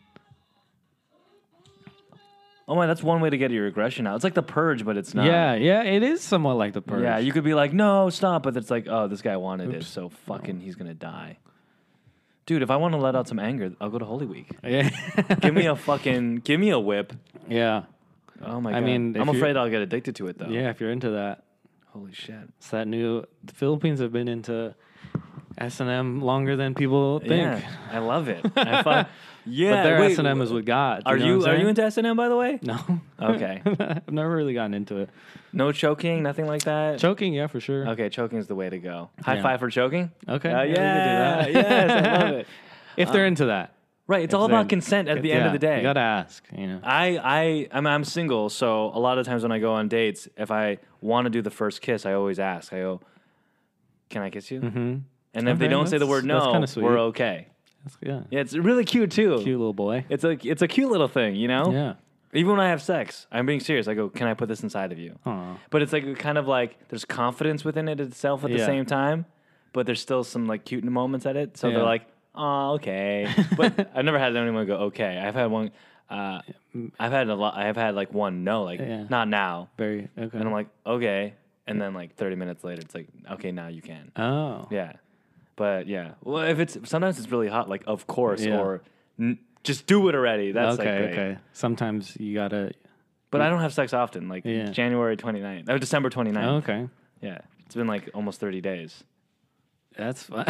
Oh my, that's one way to get your aggression out. It's like the purge, but it's not. Yeah, yeah, it is somewhat like the purge. Yeah, you could be like, no, stop, but it's like, oh, this guy wanted it, Oops. so fucking he's gonna die. Dude, if I want to let out some anger, I'll go to Holy Week. Yeah. Give me a fucking, give me a whip. yeah. Oh my I god. mean, if I'm you're- afraid I'll get addicted to it though. Yeah, if you're into that. Holy shit. It's that new. The Philippines have been into S and M longer than people think. Yeah, I love it. I find, yeah, but their wait, S and M is with God. Are know you what I'm are you saying? into S and M by the way? No. Okay. I've never really gotten into it. No choking, nothing like that. Choking, yeah, for sure. Okay, choking is the way to go. High Yeah. five for choking. Okay. Uh, yeah, we yeah, could do that. yes, I love it. If they're into that. Right, it's If all they're- about consent at the end of yeah, the day. You gotta ask, you know. I, I, I'm, I'm single, so a lot of times when I go on dates, if I want to do the first kiss, I always ask. I go, "Can I kiss you?" Mm-hmm. And if they Okay, don't say the that's- word that's no, kinda sweet. we're okay. That's, yeah. Yeah, it's really cute too. Cute little boy. It's a, it's a cute little thing, you know. Yeah. Even when I have sex, I'm being serious. I go, "Can I put this inside of you?" Aw. But it's like kind of like there's confidence within it itself at the Yeah. same time, but there's still some like cute moments at it. So Yeah. they're like, "Oh, okay." But I've never had anyone go, "Okay." I've had one. Uh, I've had a lot. I've had like one no, like Yeah. not now, Very okay. and I'm like, "Okay," and then like thirty minutes later, it's like, "Okay, now you can." oh. Yeah, but yeah. Well, if it's sometimes it's really hot, like of course, Yeah. or n- just do it already. That's okay, like great. okay. Sometimes you gotta. But I don't have sex often. Like Yeah. January twenty-ninth, or December twenty-ninth. Okay. Yeah, it's been like almost thirty days. That's fine.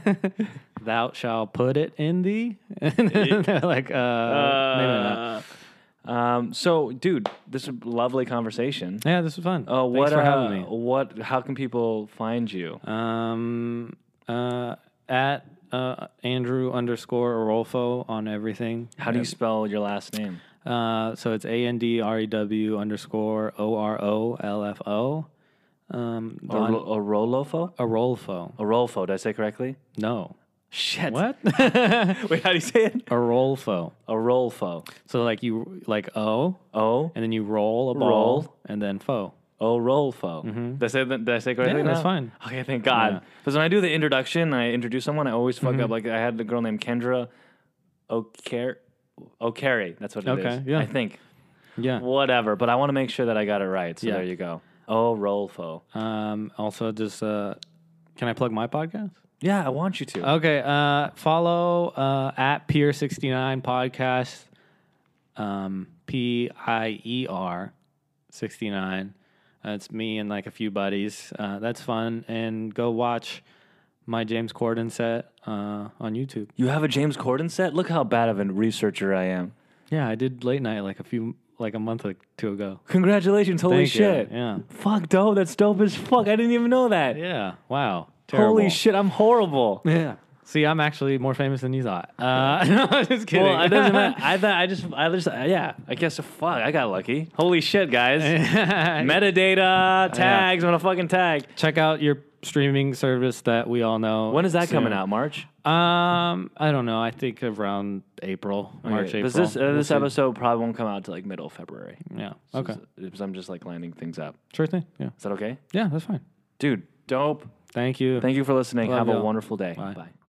Thou shalt put it in the. like, uh, maybe not. Um, so, dude, this is a lovely conversation. Yeah, this was fun. Uh, Thanks what, for uh, having me. What? How can people find you? Um, uh, at uh, Andrew underscore Arolfo on everything. How do you spell your last name? Uh, so it's A N D R E W underscore O R O L F O. Um, Don- Oro- Orolfo? Arolfo. Orolfo. Did I say correctly? No. Shit. What? Wait, how do you say it? Arolfo. Orolfo. So like you like O, O. and then you roll a ball, Roll. and then fo. Orolfo. Did I say that? Did I say correctly? Yeah, that's now? fine. Okay, thank God. Yeah. Because when I do the introduction, I introduce someone, I always fuck up. Like I had a girl named Kendra O'Car- O'Carey. That's what it is. Okay, yeah. I think. Yeah. Whatever. But I want to make sure that I got it right. So Yeah. there you go. Orolfo. Um, also, just uh, can I plug my podcast? Yeah, I want you to. Okay. Uh, follow uh, at Pier sixty-nine podcast. Um, P I E R sixty-nine. Uh, it's me and like a few buddies. Uh, that's fun. And go watch my James Corden set uh, on YouTube. You have a James Corden set? Look how bad of a researcher I am. Yeah, I did late night like a few like a month or two ago. Congratulations. Holy Thank you. shit. Yeah. Fuck, dope. That's dope as fuck. I didn't even know that. Yeah. Wow. Terrible. Holy shit. I'm horrible. Yeah. See, I'm actually more famous than you thought. Uh, no, I'm just kidding. Well, it doesn't matter. I thought I just, I just, uh, yeah. I guess fuck. I got lucky. Holy shit, guys! Metadata tags on a fucking tag. Check out your streaming service that we all know. When is that soon. coming out? March. Um, I don't know. I think around April, March, Okay. April. Because this uh, We'll this see. episode probably won't come out till like middle of February. Yeah. So Okay. Because I'm just like lining things up. Sure thing. Yeah. Is that okay? Yeah, that's fine. Dude, dope. Thank you. Thank you for listening. Love Have a y'all. wonderful day. Bye. Bye.